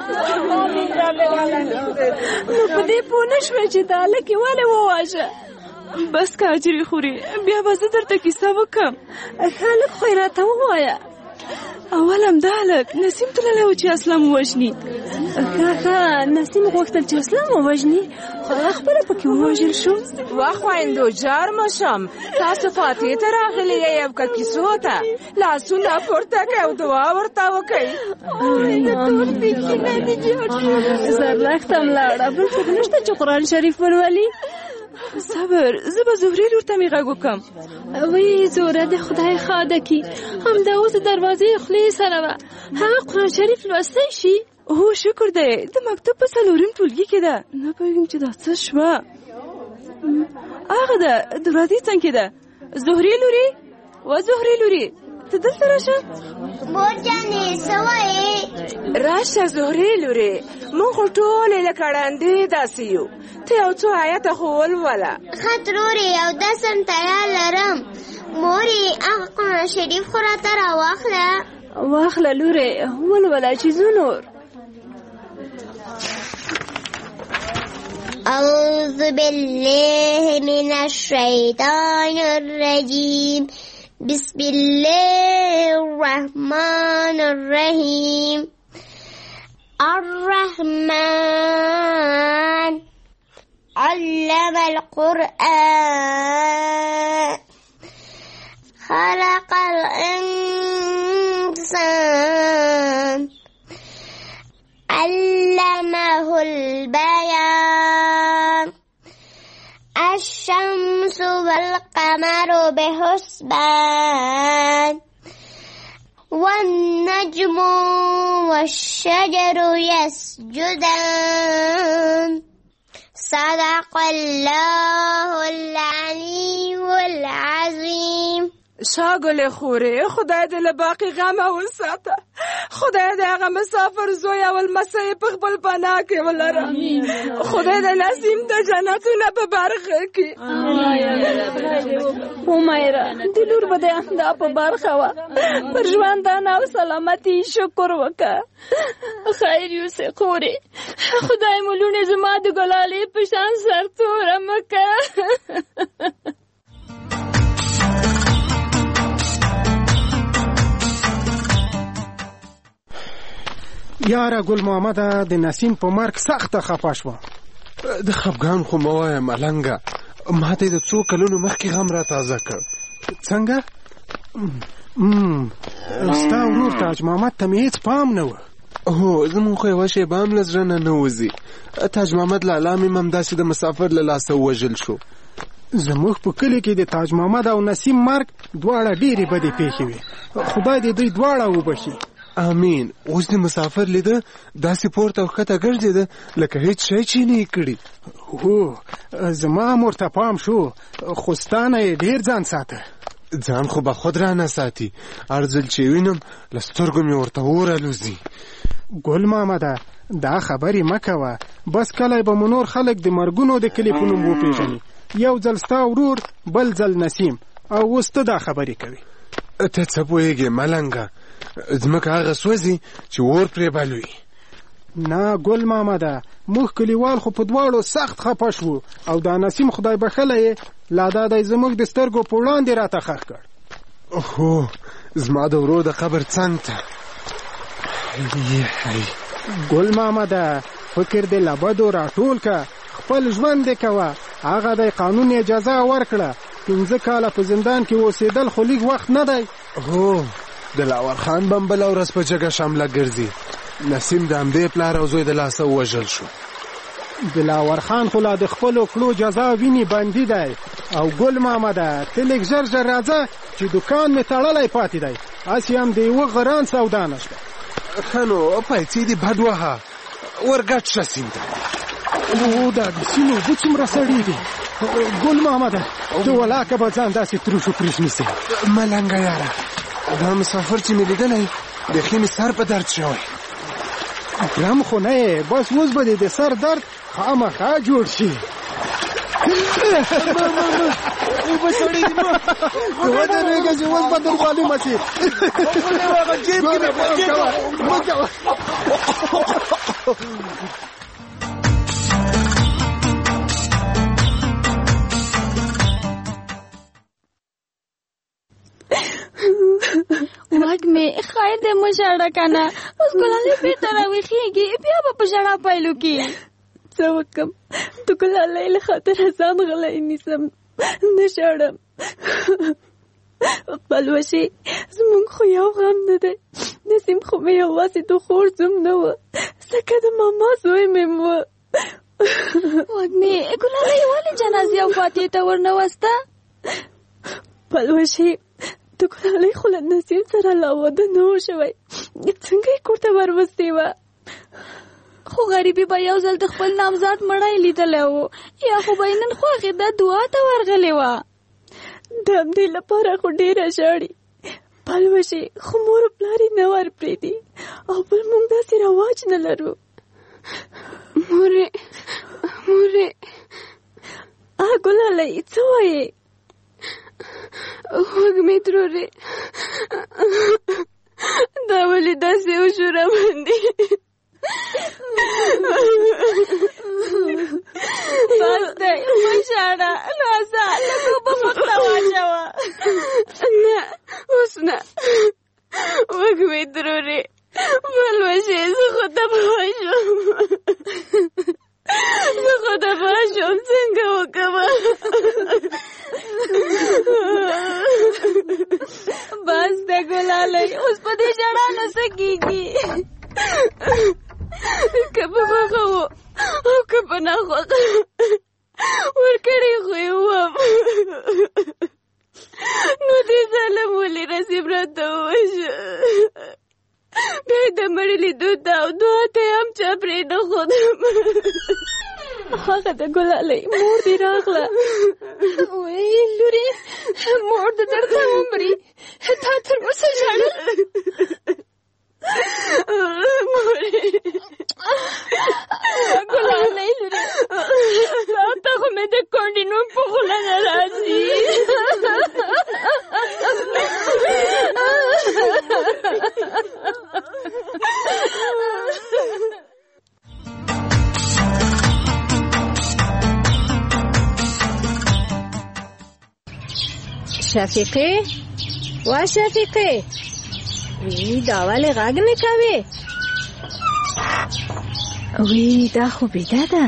نو په دې پوه نه شوې چې دا هلک یې ولې وواژه؟ بس که اجرې خوري بیا به زه درته کیسه وکړم. ښه لږ خو یې راته ووایه. اول همدا هلک نسیم تللی و چې اسلام ووژني. ښه نسیم غوښتل چې اسلام ووژني خو هغه خپله پکې ووژل شو. واه خویندو جار مشم تاسو فاتحې ته راغلي یئ او که کیسو ته لاسونه پورته کړئ او دعا ورته وکړئ. ټول بیکونه دې جوړ شو. زرلښته ملاړه بل څوک نشته چې قرآن شریف ولولي. صبر زه به زهرې لور ته مې غږ وکړم. وی زوره د خدای خاده کی همدا اوس د دروازې خولې سره وه. هغه قرآن شریف لوستی شي؟ هو شکر دی د مکتب په څلورم ټولګي کې ده. نه پوهېږم چې دا څه شوه. هغه ده دروازې څنګ کې ده. زهرې لورې و زهرې لورې ته دلته راشه. مور جانې څه وایې؟ راشه زهرې لورې موږ خو ټولې لکه ړندې داسې یو. ته یو څو آیته خو ولوله. ښه ترورې اودس هم تیار لرم. مورې هغه قرآن شریف خو راته راواخله. واخله لورې ولوله چې ځو نور. أعوذ بالله من الشيطان الرجيم بسم الله الرحمن الرحيم الرحمن علم القرآن خلق الإنسان علمه البيان الشمس والقمر بحسبان والنجم والشجر يسجدان صدق الله العلي العظيم. شاګلې خورې خدای دې له باقي غمه وساته. خدای دې هغه مسافر زوی او لمسی په خپل پناه کې ولره. خدای دې نسیم د جنتونه په برخه کې. همیره د لور به دې همدا په برخه وه. پر ژوندانه او سلامتي شکر وکړه. خیر یوسې خورې خدای مو لوڼې زما د ګلالۍ په شان سرتوره مه کړه. یاره ګل محمده د نسیم په مرګ سخته خفه شوه. د خفګان خو مه وایه ملنګه ما ته د څو کلونو مخکې غم را تازه کړ. څنګه؟ ستا ورور تاج محمد ته مې هېڅ پام نه و. هو زمونږ خو یوه شیبه هم له زړه نه وځي. تاج محمد لالا مې هم همداسې د مسافر له لاسه ووژل شو. زموږ په کلي کې د تاج محمد او نسیم مرګ دواړه ډېرې بدې پیښې وې. خدای دې دوی دواړه وبخي. امین. اوس د مسافر لیده داسې پورته او ښکته ګرځېده لکه هیڅ شی چې نه یې کړي. هو زما هم ورته پام شو خو ستا نه یې ډېر ځان ساته. ځان خو به خود رانه ساتي. هر ځل چې وینم له سترګو مې ورته اور الوزي. ګل محمده دا خبرې مه کوه. بس کلی به مو نور خلک د مرګونو د کلي په نوم وپېژني. یو ځل ستا ورور بل ځل نسیم او اوس ته دا خبرې کوي. ته څه پوهېږې ملنګه ځمکه هغه سوځي چې اور پرې بلوي. نه ګل محمده موږ کلیوال خو په دواړو سخت خفه شوو او دا نسیم خدای بخلی یې لا دا دی زموږ د سترګو په وړاندې راته ښخ کړ. هو زما د ورور د قبر څنګ ته. ګل محمده فکر دې له بدو راټول که خپل ژوند دې کوه. هغه دی قانون اجازه ورکړه 15 کاله په زندان کې اوسېدل خو لږ وخت نه دی. هو دلاور خان بم بله ورځ په جګه شامله ګرځي. نسیم د همدې پلار او زوی د لاسه ووژل شو. دلاور خان خو لا د خپلو کړو جزا ویني بندي دی. او ګل محمده ته لږ ژر ژر راځه چې دوکان مې تړلی پاتې دی. هسې هم د یوه غران سودا نشته. ښه نو پیسې دې بد وهه ورګډ شه سیند ته. او دا د سیند اوبه څومره سړې دي. ګل محمده ته ولاکه به ځان داسې تروش و پریش نیسې. ملنګه یاره دا مسافر چې مې لیدلی بیخي مې سر په درد شوی. ګرم خو نه یې بس اوس به دې د سر درد خامخا جوړ شي. اوبه سړې دي نو ودرېږه چې اوس به در معلومه شي وږمې خیر دی مه ژاړه که نه اوس ګلالۍ بېرته راویښېږي بیا به په ژړا پیل وکړي. څه وکړم د ګلالۍ له خاطره ځان غلی نیسم نه ژاړم. پلوشې زمونږ خو یو غم نه دی. نسیم خو مې یوازې د خور زوم نه و ځکه د ماما زوی مې م و. وږمې ګلالۍ ولې جنازې او فاتحې ته ورنه وسته؟ پلوشې د ګلالۍ خو له نسیم سره لا واده نه و شوی څنګه یې کور ته وروستې وه؟ خو غریبي به یو ځل د خپل نامزاد مړی لیدلی و یا خو به یې نن خوښې ده دعا ته ورغلې وه. د همدې لپاره خو ډېره ژاړي پلوشې خو مور و پلار یې نه ورپرېږدي او بل موږ داسې رواج نه لرو. مورې ګلالۍ څه وایې؟ وږمې ترورې دا ولې داسې وشو راباندې؟ بس دی مه ژاړه راځه لږ اوبه مخ ته واچوه. نه اوس نه وږمې ترورې پلوشې زه خو تباه شوم څنګه وکړمه؟ بس دی ګلالۍ اوس په دې ژړا نه څه کېږي؟ که په خوښه و او که په ناخوښه ورکړې خو یې وم نو دې ظالم ولې نصیب راته ووژه؟ بیا یې د مړي لیدو ته او دعا ته یې هم چا پرېنښودم. هغه د ګلالۍ مور دې راغله. وی لورې مور د درد نه ومري تا تر اوسه ژړل؟ ګلالۍ لورې تا ته خو مې د کونډې نوم په خوله نه راځي. شفیقې وا شفیقې وی دا ولې غږ نه کوې؟ وی دا خو بیده ده.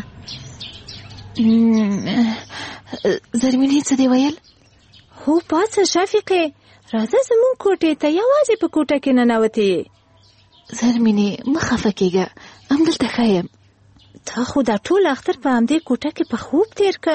زرمینې څه دې ویل؟ هو پاڅه شفیقې راځه زموږ کوټې ته یوازې په کوټه کې ننوتې. زرمینې مه خفه کېږه همدلته ښه یم. تا خو دا ټول اختر په همدې کوټه کې په خوب تېر که.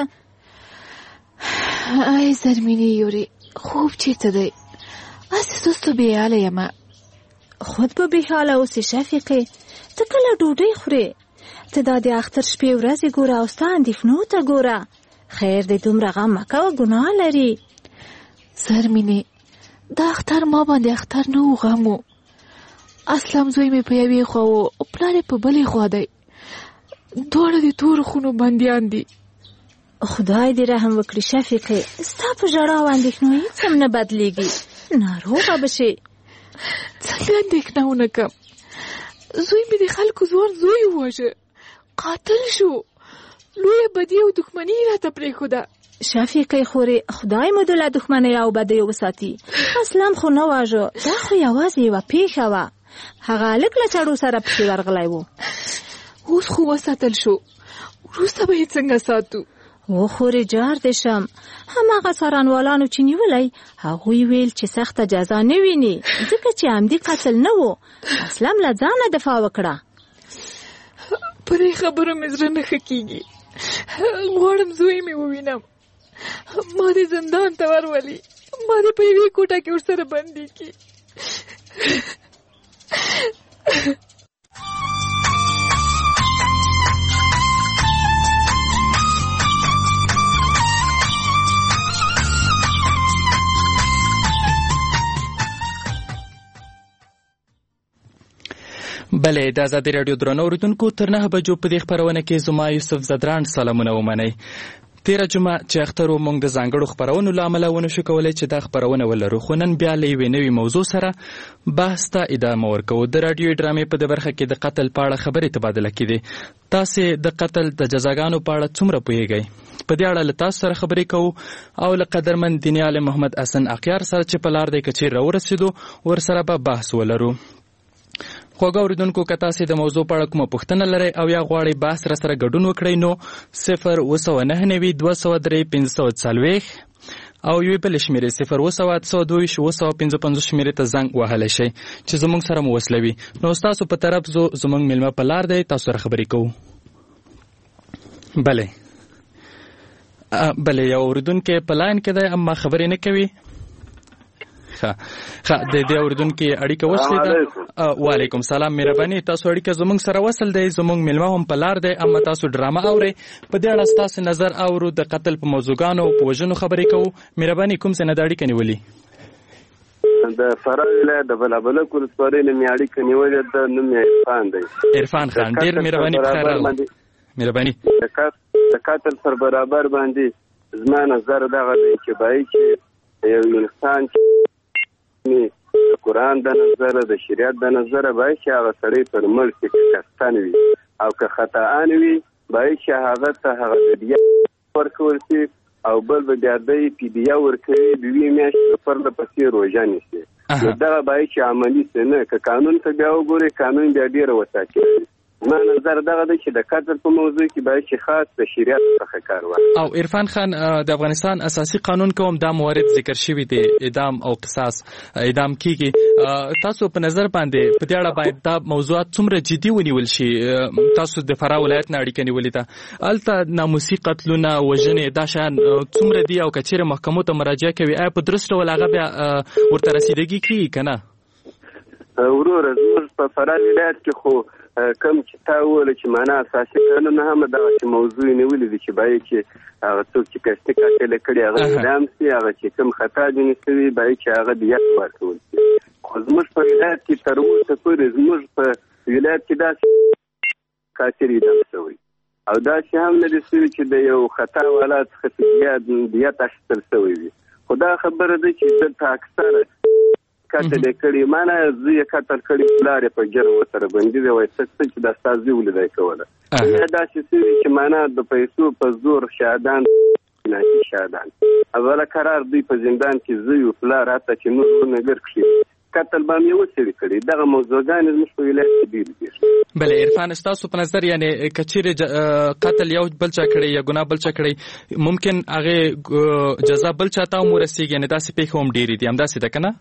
ای زرمینې یورې خوب چېرته دی؟ هسې سستو بېحاله یمه. خود به بېحاله اوسې شفیقې ته کله ډوډۍ خورې؟ ته دا د اختر شپې ورځې ګوره او ستا اندېښنو ته ګوره. خیر دی دومره غم مه کوه ګناه لري. زرمینې دا اختر ما باندې اختر نه و غم و. اسلم زوی مې په یوې خوا و او پلار یې په بلې خوا دی. دواړه د تورو خونو بندیان دي. خدای دې رحم وکړي شفیقې ستا په ژړا او اندېښنو هېڅ هم نه بدلېږي ناروغه به شې. څنګه اندېښنه ونه کړم؟ زوی مې د خلکو ځوان زوی وواژه قاتل شو. لویه بدي او دښمني یې راته پرېښوده. شفیقې خورې خدای مو د له دښمنۍ او بدیو وساتي. اسلم خو نه واژه دا خو یوازې یوه پېښه وه. هغه هلک له چړو سره پسې ورغلی و. اوس خو وساتل شو وروسته به یې څنګه ساتو؟ و خورې جار دې شم هماغه څارنوالانو چې نیولی هغوی ویل چې سخته جزا نه ویني ځکه چې عمدي قتل نه و. اسلم له ځانه دفاع وکړه. په دې خبرو مې زړه نه ښه کېږي. غواړم زوی مې ووینم. ما دې زندان ته ورولي. ما دې په یوې کوټه کې ورسره بندي کړي. بله د ازادي راډیو درنو اوریدونکو تر 9 بجو په دې خپرونه کې زما یوسف زدران سلامونه ومنئ. تیره جمعه چې اختر موږ د ځانګړو خبرونو له امله ونه شو کولی چې دا خبرونه ولرو، خو نن بیا له یوې نوې موضوع سره بحث ته ادامه ورکوو. د راډیو ډرامې په دې برخه کې د قتل په اړه خبرې تبادله کېدې. تاسې د قتل د جزاګانو په اړه څومره پوهیږئ؟ په دې اړه له تاسو سره خبرې کوو او له قدرمن دیني عالم محمد حسن اقیار سره چې په لار دی که چیرې راورسېدو ورسره به بحث ولرو. خوږه اوریدونکو که تاسې د موضوع په اړه کومه پوښتنه لرئ او یا غواړئ بحث راسره ګډون وکړئ نو 02992031540 او یوې بلې شمېرې 02822 شمېرې ته زنګ وهلی شئ چې زموږ سره مو وصلوي. نو ستاسو په طرف زموږ میلمه په لار دی، تاسو سره خبرې کوو. بله یو اوریدونکی په لاین کې دی اما خبرې نه کوي. ښه د دې اوریدونکي اړیکه وشلې ده. وعلیکم سلام، مهرباني تاسو اړیکه زموږ سره وصل دی، زموږ میلمه هم په لار دی اما تاسو ډرامه اورئ. په دې اړه ستاسو نظر اورو، د قتل په موضوعګانو او په وژنو خبرې کوو. مهرباني کوم څه نه د اړیکه نیولې؟ د فراه ولایت د بلابلک ولسوالۍ نه مې اړیکه نیولې ده، نوم یې عرفان دی. عرفان خان، ډېر مهرباني، بخیر راغلی. مهرباني د قتل پر برابر باندې زما نظر دغه دی چې باید چې یو انسان د قرآن د نظره د شریعت د نظره باید چې هغه سړی پر مړ کې کستن وي او که خطاان وي باید چې هغه ته هغه فدیه ورکول شي او بل به بیا دی فدیه ورکوي د یوې میاشتې پرله پسې روژه نیسي. نو دغه باید چې عملي سي نه، که قانون ته بیا وګورئ قانون بیا ډېره وساتي. ما نظر دغه دی چې د قتل په موضوع کې باید چې خاص د شریعت څخه کار واخلي. او عرفان خان، د افغانستان اساسي قانون کې هم دا موارد ذکر شوي دي، اعدام او قصاص اعدام کیږي. تاسو په نظر باندې په دې اړه باید دا موضوعات څومره جدي ونیول شي؟ تاسو د فراه ولایت نه اړیکه نیولې ده، هلته ناموسي قتلونه وژنې دا شیان څومره دي او که چیرې محکمو ته مراجعه کوي آیا په درست ډول هغه بیا ورته رسیدګي کیږي که نه؟ وروره زموږ په فراه ولایت کې خو کم چې تا وویل چې معنا اساسي قانون هم دغه چې موضوع نیولې دي چې باید چې هغه څوک چې قصدي قتل کړي هغه اعدام شي، هغه چې کوم خطا ځینې شوي باید چې هغه دیت ورکول شي. خو زموږ په ولایت کې تر اوسه پورې زموږ په ولایت کې داسې قاتل اعدام شوی او داسې هم نه دي شوي چې د یو خطا والا څخه دیت اخیستل شوی وي. خو دا خبره ده چې دلته اکثره قتل کړي، معنا زه یې قتل کړي پلار یې په جرم ورسره بندي دی وایي څه چې دا ستا زوی ولیدی کوله. یا داسې شوي چې معنا د پیسو په زور شهادان جنایتي شهادان اوله قرار دوی په زندان کې زوی و پلار حتی چې نور ورونه ګر کړي قتل به مې وسړي کړي. دغه موضوعګانې زموږ په ولایت کې ډېرې دي. بله عرفان، ستاسو په نظر یعنې که چیرې قتل یو بل چا کړی یا ګناه بل چا کړی ممکن هغې جزا بل چا ته هم ورسېږي، یعنې داسې پېښې هم ډېرې دي، همداسې ده که نه؟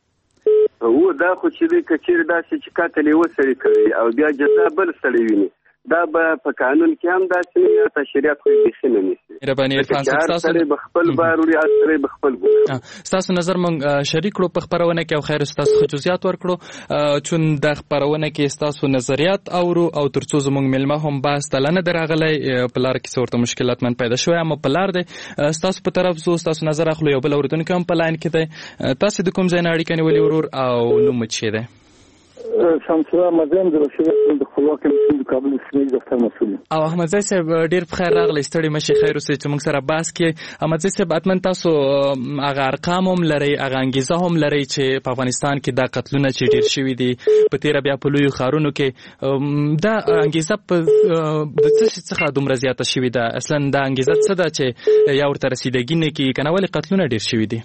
دا خو چې دی که چیرې داسې چې قتل یې وسړي کړی او بیا جزا بل سړی ویني دا به په قانون کې هم داسې نه وي، په شریعت خو یې بیخي نه نیسي. مهرباني عرفان صاحب، هر سړی به خپل بار وړي، هر سړی به خپل ګناه. ستاسو نظر موږ شریک کړو په خپرونه کې او خیر ستاسو خصوصیات ورکړو چون د خپرونه کې ستاسو نظریات اورو او تر څو زموږ میلمه هم بحث ته نه دی راغلی په لاره کې څه ورته مشکلات من پیدا شوی اما په لار دی ستاسو په طرف زه ستاسو نظر اخلو. یو بل اورېدونکی هم په لاین کې دی. تاسو د کوم ځای نه اړیکه نیولې ورور او نوم مو څه دی؟ شمسالله احمدزی د رسول د خپلواک کمیسیون د کابل سیمې دفتر مسؤل. او احمدزی صاحب ډیر بخیر راغلی، ستړي مشي، خیر اوسئ چې موږ سره بحث کې. احمدزی صاحب حتمن تاسو هغه ارقام هم لرئ، هغه انګیزه هم لرئ چې په افغانستان کې دا قتلونه چې ډیر شوي دي په تیره بیا په لویو ښارونو کې دا انګیزه د څه شي څخه دومره زیاته شوې ده؟ اصلا دا انګیزه څه ده چې یا ورته رسیدګي نه کېږي که نه ولې قتلونه ډیر شوي دي؟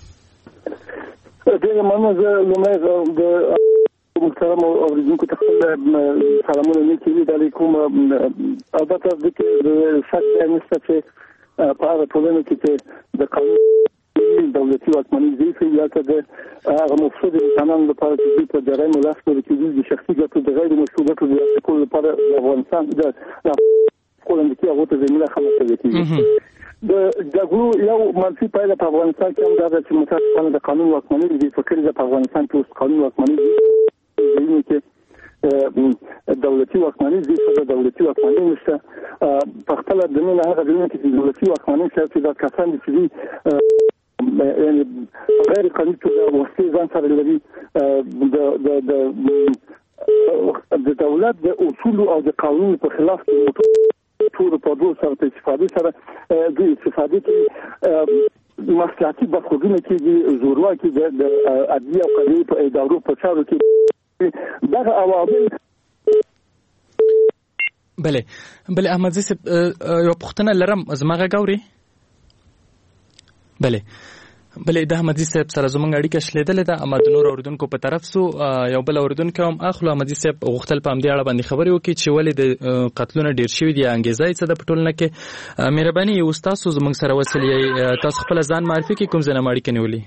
ډېره مننه. زه لومړی د محترم اوریدونکو ته خپل سلامونه لیکي علیکم. البته د شک نشته چې په هغه ټولنه کې چې د قانون دولتي واکمني ضعیفه یا که د هغه مفسد انسانانو لپاره چې دوی په جرایم لاس پورې کېدل د شخصي ګټو د غیر مشروع ګټو د رسې کولو لپاره د افغانستان د کولندې کې هغو ته زمینه خلاصوي کېږي. د جګړو یو منفي پایله په افغانستان کې هم دا ده چې متاسفانه د قانون واکمني د فکر د افغانستان کې اوس قانون واکمني زمینه کې دولتي واکمني دي چې دولتي واکمني نشته په خپل د نن هغه ځینې چې دولتي واکمني چې دا کسان دي چې یعنی غیر قانوني توګه وسیله ځان سره لري د دولت د اصول او د قانون په خلاف ټول په دوه سره په استفاده سره د استفاده کې مصلحتي بخښونه کېږي زورواکي د عدلي او قضایي په ادارو په چارو کې دغه عوامل. بله احمد صاحب یو پوښتنه لرم، زما غږ اوري؟ بله د احمدي صاحب سره زموږ اړیکه شلېدلې ده، اما د نور اوریدونکو په طرف سو یو بل اوریدونکو هم اخلو. احمدي صاحب غوښتل په همدې اړه باندې خبرې وکړي چې ولې د قتلونه ډېر شوي دي، انګېزه یې څه ده په ټولنه کې. مهرباني یو ستاسو زموږ سره وصل یې، تاسو خپله ځان معرفي کړئ، کوم ځای نه مو اړیکه نیولې؟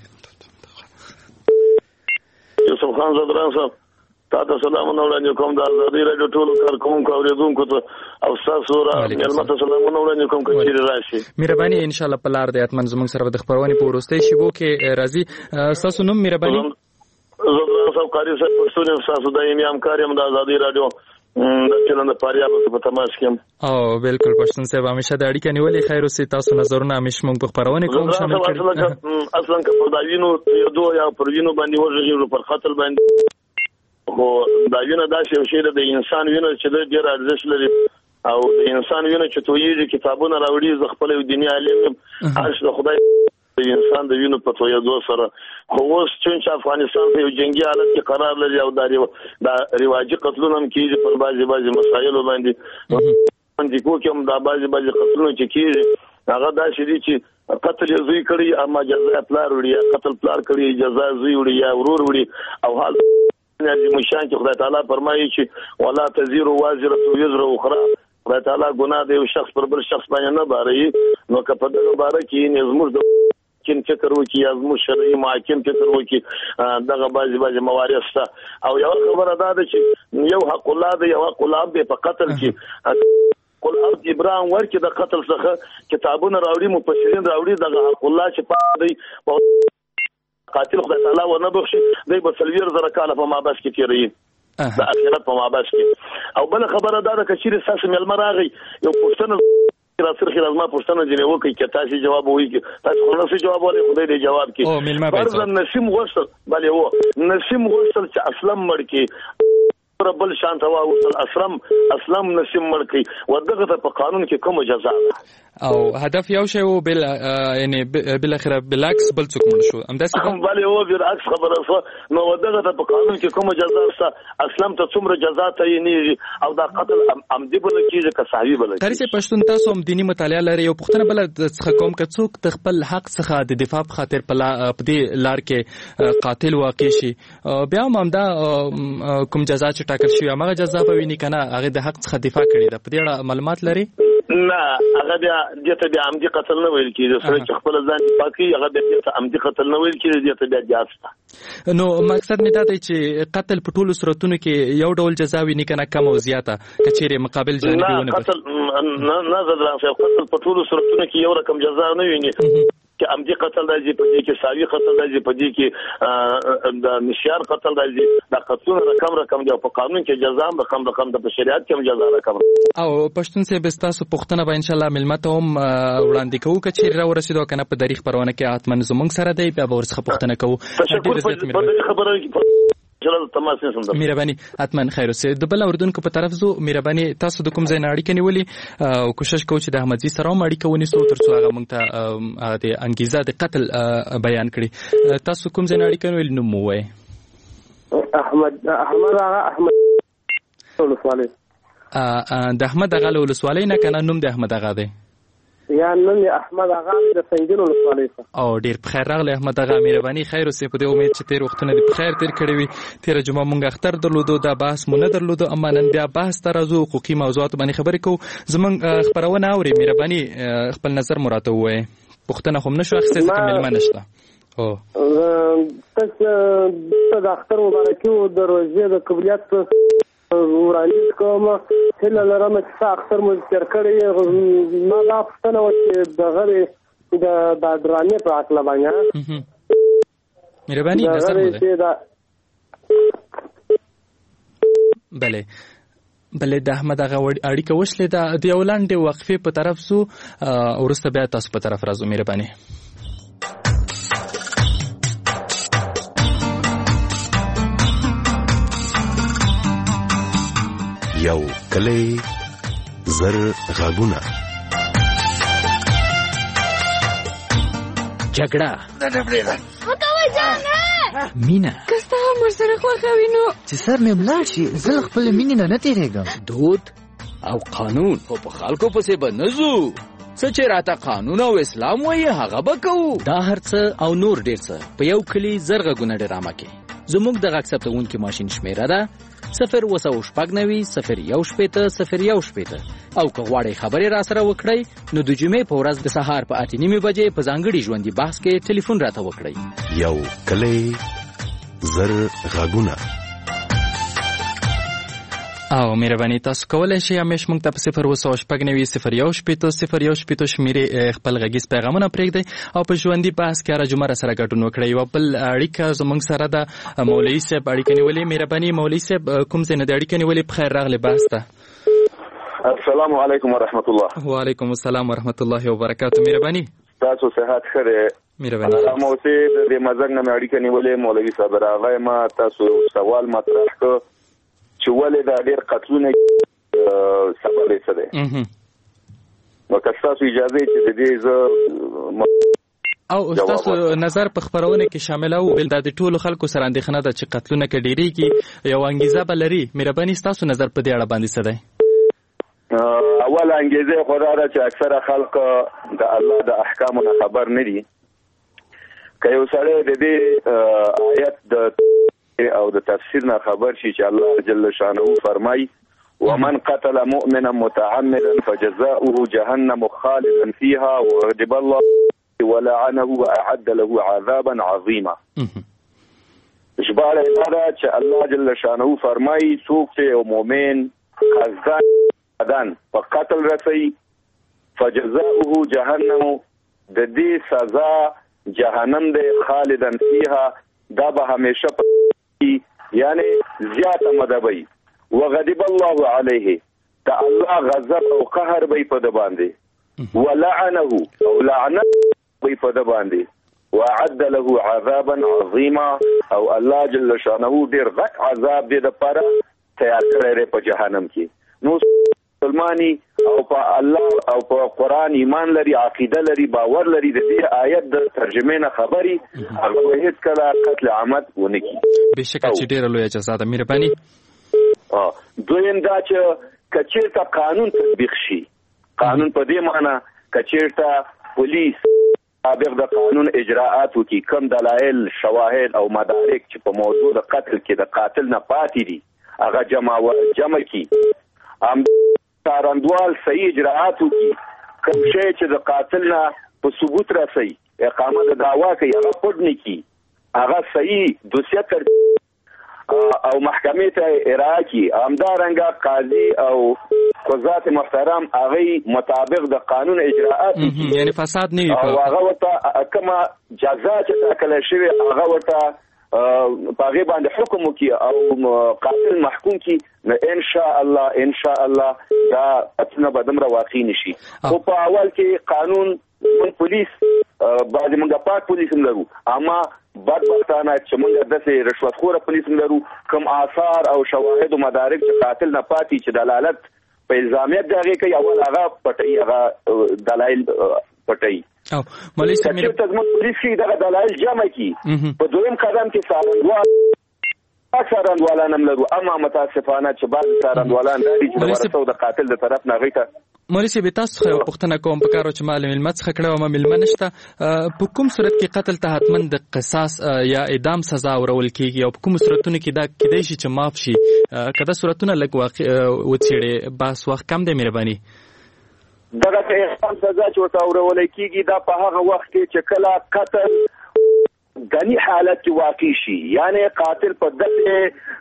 یوسف خان زدران صاحب تاسو سلامونه وړاندې کوم د ازادي راډیو ټولو کارکوونکو اوریدونکو ته او تاسو را مېلمه ته سلامونه وړاندې کوم چې راشي. مهرباني ان شاء الله په لار دی اتمن زموږ سره د خبرونې په وروستۍ شیبو کې راځي. تاسو نوم مهرباني؟ زدران صاحب قاری صاحب پښتون تاسو د یم کار یم د ازادي راډیو د چلند فاریاب په تماس کې. او بالکل پښتون صاحب همیشه د اړیکې نیولې خیر اوسې، تاسو نظرونه همیشه موږ په خبرونه کوم شامل کړئ. اصلا که په داوینو یو دوه یا پر وینو باندې ورغږیږي پر قتل باندې، خو دا وینه داسې یو شی ده د انسان وینه چې ډېر ارزښت لري او د انسان وینه چې تویېږي کتابونه راوړي. زه خپل یو دیني عالم یم، هر څه د خدای د انسان د وینو په تویېدو سره، خو اوس چې افغانستان په یو جنګي حالت کې قرار لري او دا رواجي قتلونه هم کېږي پر بعضې مسایلو باندې کو کې هم دا بعضې قتلونه چې کېږي هغه داسې دي چې قتل یې زوی کړی اما جزا پلار وړي، یا قتل پلار کړی جزا زوی وړي یا ورور وړي. او حال مشان چې خدای تعالی فرمایي چې ولا تزیر وازره وزر اخرى، خدای تعالی ګناه د یو شخص پر بل شخص باندې نه باري. نو که په دغه باره کې زموږ د کین فکر وکړي یا زموږ شرعي محاکم فکر وکړي دغه بعضې موارد شته. او یو خبره دا ده چې یو حق الله دی، یو حق الله دی په قتل کې. قل ارض ابراهیم ورکې د قتل څخه کتابونه راوړي، مفسرین راوړي، دغه حق الله چې پاک دی قاتل خدای تعالی و نه بخشي دی به 40,000 کاله په مابس کې تیروي د اخرت په مابس کې. او بل خبره دا ده که چیرې ستاسو مېلمه راغی یو پوښتنه راڅرخي لازمه پوښتنه ځینې وکړئ که تاسو جواب ووایي، تاسو خو نسئ جواب ولی خدای دې جواب کړي. فرضاً نسیم غوښتل بلې نسیم غوښتل چې اسلم مړ کړي بل شان ته واوسل اسلام نسیم مړ کړي و دغه ته په قانون کې کومه جزا ده او هدف یو شی او بل یعنی بل اخره بالعکس بل څوک مړ شو همداسې بلې او بالعکس خبره شو. نو دغه ته په قانون کې کومه جزا ده، اسلام ته څومره جزا تعینېږي او دا قتل عمدي بل کېږي که صحوي بل کېږي. قاری پښتون تاسو هم دینی مطالعه لري، یو پوښتنه بل څخه کوم که څوک د خپل حق څخه د دفاع په خاطر په دې لار کې قاتل واقع شي بیا هم دا کوم جزا چې ټاکل شوی هغه جزا به ویني کنه هغه د حق څخه دفاع کړي ده، په دې اړه معلومات لري؟ نه هغه بیا دته بیا عمدي قتل نه ویل کېږي، سره چې خپل ځان دفاع کوي هغه بیا عمدي قتل نه ویل کېږي، دته بیا جاز ده. نو مقصد مې دا دی چې قتل په ټولو صورتونو کې یو ډول جزا ویني کنه کم او زیاته کچېرې مقابل جانبي ونه قتل نه زدران صاحب قتل په ټولو صورتونو کې یو رقم جزا نه ویني چې عمدي قتل راځي، په دې کې ساوي قتل راځي، په دې کې د نشیار قتل راځي. دا قتلونه رقم دي په قانون کې جزا هم رقم د په شریعت کې هم جزا رقم. او پښتون صاحب تاسو پوښتنه به ان شاء الله ملمته هم وړاندې کوو که چیرې راورسېدو کنه په تاریخ پرونه کې حتمن زموږ سره دی بیا به ورڅخه پوښتنه کوو. مهرباني حتمن خیر اوسې. د بل اوردونکو په طرف زو مهرباني تاسو د کوم ځای نه اړیکه نیولې او کوشش کوو چې د احمدزي سره هم اړیکه ونیسو ترڅو هغه موږ ته د انګیزه د قتل بیان کړي. تاسو کوم ځای نه اړیکه نیولې نوم مو وایئ؟ احمد ولسوالۍ. د احمد اغا له ولسوالۍ نه کنه نوم د احمد اغا دی؟ یا نن احمد اغا د سنگین ولسوالۍ څخه. او ډیر په خیر راغلی احمد اغا، مهرباني خیر اوسې. په دې امید چې تیر وختونه دې په خیر تیر کړی وي. تیره جمعه مونږ اختر درلودو، دا بحث مو نه درلودو، اما نن بیا بحث ته راځو، حقوقي موضوعات باندې خبرې کوو. زمونږ خپرونه اورئ، مهرباني خپل نظر مو راته ووایئ. پوښتنه خو هم نشو اخیستی ځکه مېلمه نشته. تاسو د اختر مبارکي او د روژې د قبولیت وړاندیز کوم، هیله لرم چې اختر مو تېر کړی. ما دا پوښتنه وه چې دغه د ډرامې په هکله باندې مهرباني نظر مو دی. بلې د احمد هغه اړیکه وشلې ده، د یو لنډې وقفې په طرف سو وروسته بیا تاسو په طرف راځو. مهرباني. یو کلی زر غږونه جګړه مینه کستا عمر سره خوښوي نو چې سر مې ملاړ شي زه خپل مینې نه تیریږم. دود او قانون خو په خلکو پسې به نه ځو. څه چې راته قانون او اسلام وایي هغه به کوو. دا هر څه او نور ډېر څه په یو کلي زر غږونه ډرامه کې. زموږ د غږ ثبتونکي ماشین شمیره ده 029169001 او که غواړئ خبرې را سره وکړئ نو د جمعې په ورځ د سهار په 8:30 بجې په ځانګړي ژوندي بحث کې ټلیفون راته وکړئ. یو کلی زر غږونه. او مهرباني تاسو کولای شئ همیش موږ ته په 029169001 شمیرې خپل غږیز پیغامونه پرېږدئ او په ژوندي بحث کې هره جمعه سره ګډون وکړئ. یو بل اړیکه زموږ سره د مولوي صاحب اړیکه نیولې. مهرباني مولوي صاحب کوم ځای نه د اړیکه نیولې؟ بخیر راغلی بحث ته. السلام علیکم ورحمت الله. وعلیکم السلام ورحمت الله وبرکاته. مهرباني تاسو صحت ښه دی؟ مهرباني مو سي د مزنګ نه اړیکه نیولې مولوي صاحب راغی. ما تاسو سوال مطرح کړ چې ولې دا ډېر قتلونه سبب یې څه دی؟ نو که ستاسو اجازه چې د دې زه او تاسو نظر په خبرونه کې شامل او بل د ټولو خلکو سره اندېښنه ده چې قتلونه کې ډېریږي یو انګیزه به لري. مهرباني ستاسو نظر په دې اړه باندې څه دی؟ اول انګیزه خو دا ده چې اکثره خلک د الله د احکامو نه خبر نه دي. که یو سړی د دې آیت د او د تفسیر نه خبر شي چې الله جل شانه فرمایي ومن قتل مؤمنا متعمدا فجزاؤه جهنم خالدا فيها وغضب الله ولعنه واعد له عذابا عظيما. اشباره دا چې الله جل شانه فرمایي څوک چې یو مؤمن قصدن په قتل رسي فجزاؤه جهنم د دې سزا جهنم دی خالدا فيها دا به همیشه یعنی زیاته مدبي وغضب الله عليه تا الله غضب او قهر به په د باندې ولعنه او لعنت به په د باندې واعد له عذابا عظيما او الله جل شانه ډیر غټ عذاب دې د پاره تیار کړی په جهنم کې. نو مسلمانی او په الله او په قران ایمان لري عقیده لري باور لري د دې آیت د ترجمه نه خبري هغه هیڅ کله قتل عمد ونه کی. بشکره چې ډیره لوی اجازه ده. مهرباني دویم دا چې کچیرته قانون تطبیق شي. قانون په دې معنی کچیرته پولیس تابع د قانون اجراءات وکي کم دلایل شواهد او مدارک چې په موضوع د قتل کې د قاتل نه پاتې دي هغه جمع کی څارندوال صحیح اجراءات وکي. کوم شی چې د قاتل نه په ثبوت راسي اقامه د دعوا کوي هغه پټ نه کی هغه صحیح دوسیه تر او محکمې ته ارائه کی. همدارنګه قاضي او قضات محترم هغه مطابق د قانون اجراءات یعنی فساد نه وي او هغه ورته کومه جزا چې ټاکل شوی هغه ورته پاغه باندې حکم وکي او قاتل محکوم کی ان شاء الله دا اتنه بدمره واقع نشي. او په اول کې قانون من پولیس بعضی موږ پاک پولیس هم لرو اما بدبختانه چې موږ داسې رشوت خوره پولیس هم لرو کوم آثار او شواهد او مدارک چې قاتل نه پاتې چې دلالت په الزامیت دغه کوي اول هغه پټي هغه دلایل پټي او مولوي صاحب چې تاسو پولیس کې دغه دلایل جمع کی په دویم قدم کې څارندوالان هم لرو اما متاسفانه چې بعض څارندوالان دي چې ورسره د قاتل د طرف نه غیته. مولوي صاحب تاسو خو پښتنه کوم په کارو چې معلومه ملمت څخه کړو ما ملمه نشته په کوم صورت کې قتل ته حتما د قصاص یا اعدام سزا ورول کیږي او په کوم صورتونو کې دا کېدای شي چې معاف شي کله صورتونه لږ واقع وڅېړي بس وخت کم دی. مهرباني دغه اعدام سزا چې ورته ورول کیږي دا په هغه وخت کې چې کله قتل غني حالت کې واقع شي یعنی قاتل په دغه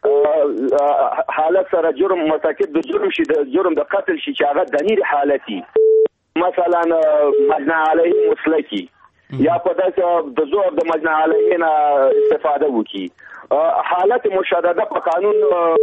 حالت سره جرم مرتکب د جرم شي د جرم د قتل شي چې هغه غني حالتي مثلا مجنى علیه مسلکی یا په داسې د زور د مجنى علیه نه استفاده وکي. حالت مشدده په قانون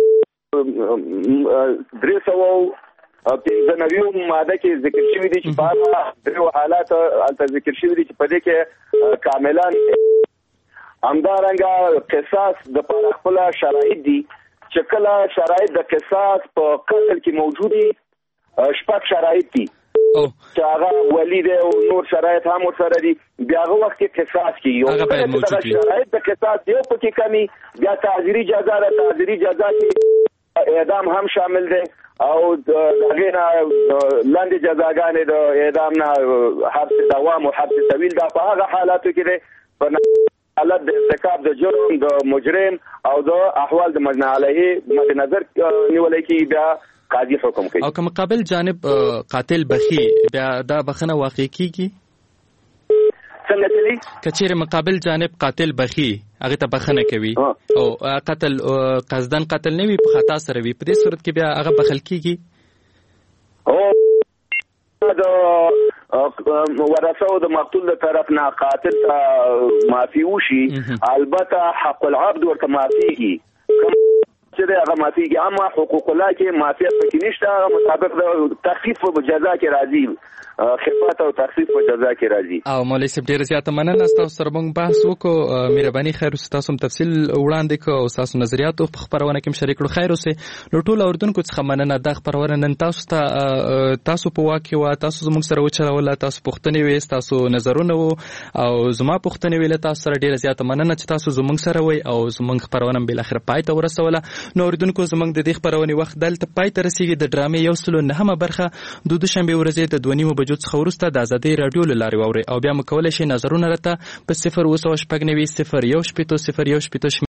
390 ماده کې ذکر شوی دی چې په دغه حالات البته ذکر شوی دی چې په دې کې کاملا همدارنګه قصاص د پر خپل شرایط دي چې کله شرایط د قصاص په قتل کې موجودي شپږ شرایط دي چې هغه ولی دی او نور شرایط هم ورسره دي. بیا هغه وخت کې قصاص کیږي او هغه شرایط د قصاص یو پکې کمی بیا تعزیري جزا ده. تعزیري جزا کې اعدام هم شامل دی او هغه نه لاندې جزاګانې د اعدام نه حبس دوام او حبس طویل دا په هغه حالاتو کې دی حالت د ارتکاب د جرم د مجرم او د احوال د مجنی علیه مد نظر نیول کیږي. بیا قاضي حکم کوي. او که مقابل جانب قاتل بخي بیا دا بخنه واقع کیږي څنګه چلی کچېره مقابل جانب قاتل بخي هغه ته بخنه کوي او قتل قصدن قتل نه وي په خطا سره وي په دې صورت کې بیا هغه بخل کیږي. او د ورثه د مقتول د طرف نه قاتل ته معافي وشي البته حق العبد ورته معافيږي چې هغه معافيږي اما حقوق الله کې معافیت پکې نشته. هغه مطابق د تخفیف په جزا کې راځي خفات او تخفیف په جزا کې راځي. او مولوی صاحب ډیر زیاته مننه تاسو سره موږ بحث وکړو. مهرباني خیر اوسه تاسو تفصیل وړاندې کړو او تاسو نظریات په خبرونه کې شریک کړو. خیر اوسه نو ټول اوردونکو څخه مننه د خبرونه نن تاسو ته تاسو په واقع وا تاسو زموږ سره وچرول تاسو پوښتنې وې تاسو نظرونه او زما پوښتنې ویل تاسو سره ډیر زیاته مننه چې تاسو زموږ سره وای او زموږ خبرونه بل اخر پای ته ورسوله. نو اوردونکو زموږ د دې خبرونه وخت دلته پای ته رسیدي. د ډرامې یو سلو نهمه برخه د دوشنبه ورځې د 2:30 بجو څخه وروسته د آزادۍ رادیو له لارې واوري او بیا مکولای شي نظرونه راته په 0 اوسه شپږ 90 0 1 0 1